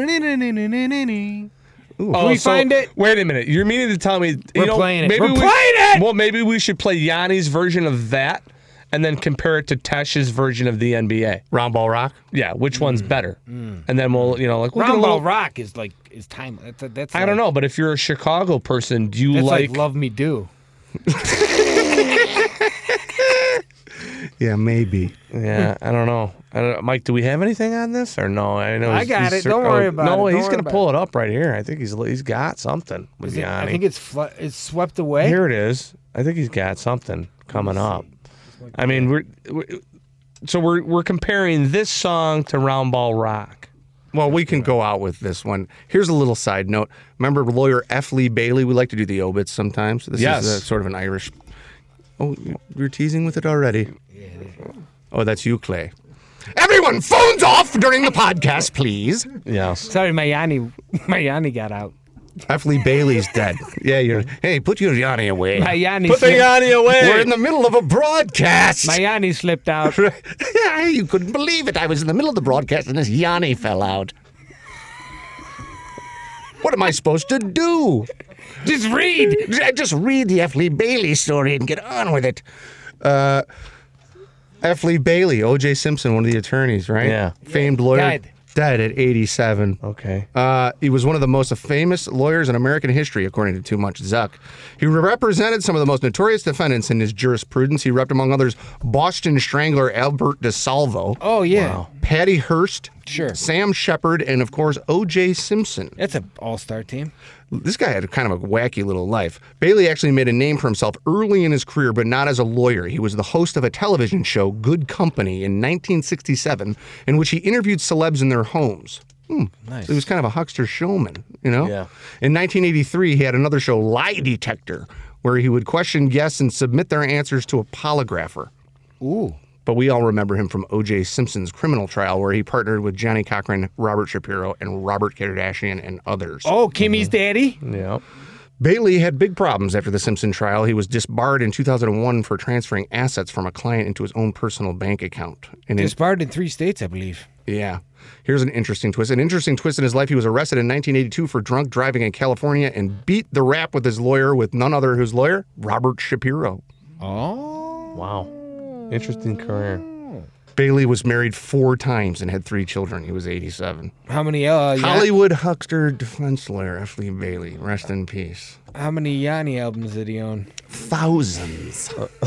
Oh, we so- find it? Wait a minute. You're meaning to tell me you We're know, playing it. Maybe We're we, playing it! Well, maybe we should play Yanni's version of that and then compare it to Tesh's version of the N B A. Round Ball Rock? Yeah, which one's better? And then we'll, you know, like we'll get a Round little, Ball Rock is like is time. That's a, that's. I like, don't know, but if you're a Chicago person, do you That's like, like, "Love Me Do." Yeah, maybe. Yeah, I don't know. I don't know. Mike, do we have anything on this or no? I know I he's- got he's it. Don't cer- worry oh, about no, it. Don't he's worry gonna about pull it up right here. I think he's he's got something with Is it- Yanni. I think it's fl- it's swept away. Here it is. I think he's got something coming up. I mean, we're, we're so we're we're comparing this song to Round Ball Rock. Well, we can go out with this one. Here's a little side note. Remember lawyer F. Lee Bailey? We like to do the obits sometimes. This Yes. is a, sort of an Irish. Oh, you- you're teasing with it already. Oh, that's you, Clay. Everyone, phones off during the podcast, please. Yes. Sorry, my Yanni, my Yanni got out. F. Lee Bailey's dead. Yeah, you're. Hey, put your Yanni away. My Yanni. Put the slipped, Yanni away. We're in the middle of a broadcast. My Yanni slipped out. You couldn't believe it. I was in the middle of the broadcast and this Yanni fell out. What am I supposed to do? Just read. Just read the F. Lee Bailey story and get on with it. Uh, F. Lee Bailey, O J. Simpson, one of the attorneys, right? Yeah. Famed lawyer. Died. Died at eighty-seven. Okay. Uh, he was one of the most famous lawyers in American history, according to Too Much Zuck. He represented some of the most notorious defendants in his jurisprudence. He repped, among others, Boston Strangler Albert DeSalvo, Oh yeah. Patty Hearst, Sure. Sam Shepard, and of course O J. Simpson. That's an all-star team. This guy had kind of a wacky little life. Bailey actually made a name for himself early in his career, but not as a lawyer. He was the host of a television show, Good Company, in nineteen sixty-seven, in which he interviewed celebs in their homes. Hmm. Nice. So he was kind of a huckster showman, you know? Yeah. In nineteen eighty-three, he had another show, Lie Detector, where he would question guests and submit their answers to a polygrapher. Ooh. But we all remember him from O J. Simpson's criminal trial, where he partnered with Johnny Cochran, Robert Shapiro, and Robert Kardashian, and others. Oh, Kimmy's daddy. Yeah. Bailey had big problems after the Simpson trial. He was disbarred in two thousand one for transferring assets from a client into his own personal bank account. And in- Disbarred in three states, I believe. yeah. Here's an interesting twist. An interesting twist in his life. He was arrested in nineteen eighty-two for drunk driving in California and beat the rap with his lawyer, with none other whose lawyer, Robert Shapiro. Oh. Wow. Interesting career. Bailey was married four times and had three children. He was eighty-seven. How many? Uh, Yan- Hollywood huckster defense lawyer F. Lee Bailey. Rest in peace. How many Yanni albums did he own? Thousands.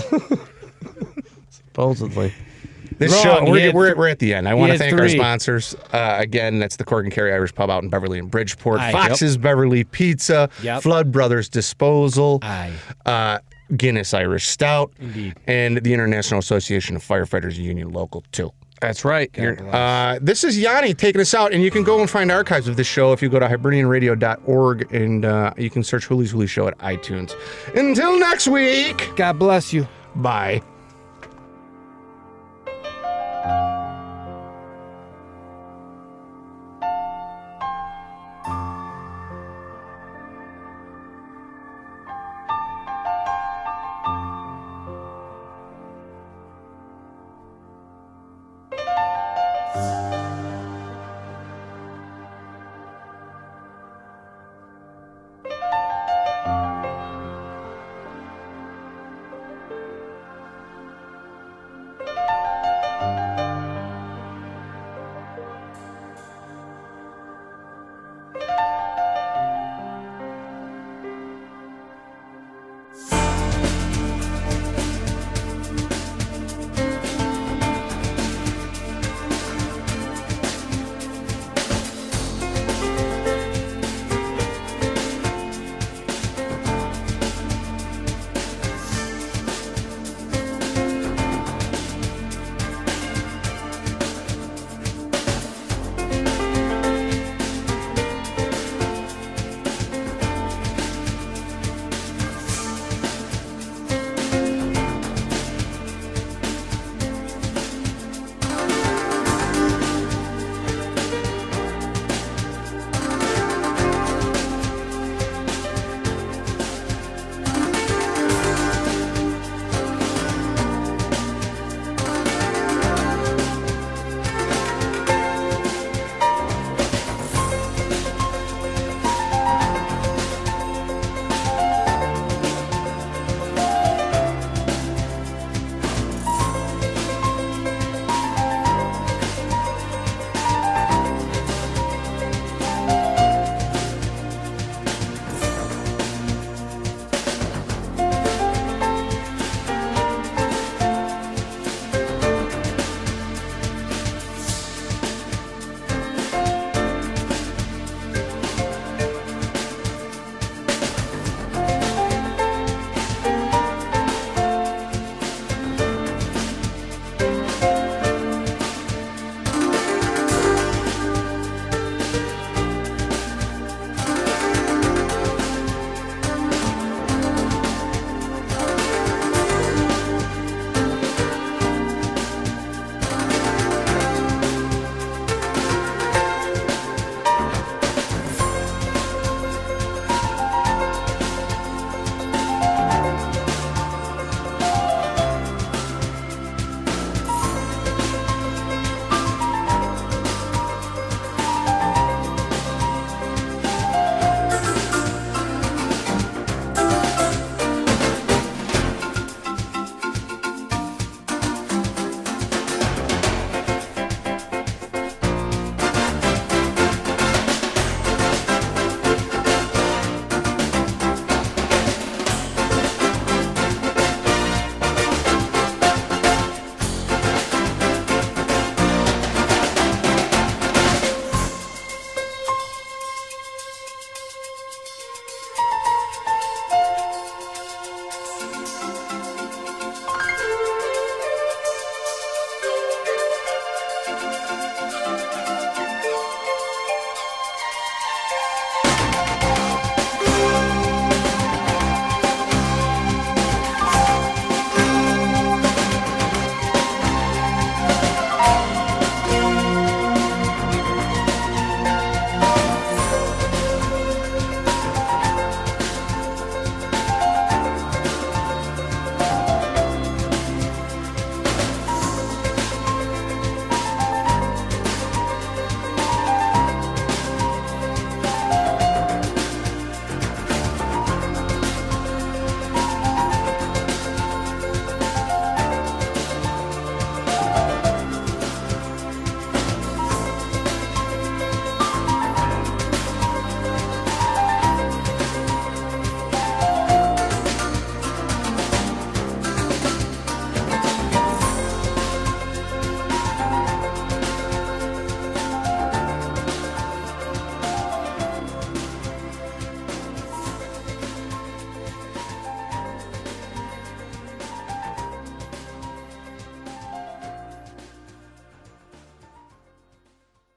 Supposedly. This Wrong. show, He we're, had we're, th- we're at the end. I he want to has thank our three. sponsors. Uh, again, that's the Cork and Kerry Irish Pub out in Beverly and Bridgeport. Aye. Fox's Beverly Pizza. Yep. Flood Brothers Disposal. Aye. Uh, Guinness Irish Stout. Indeed. And the International Association of Firefighters Union Local two. That's right. You're- Uh, this is Yanni taking us out, and you can go and find archives of this show if you go to hibernian radio dot org, and uh, you can search Hooli's Hooli Show at iTunes. Until next week, God bless you. bye.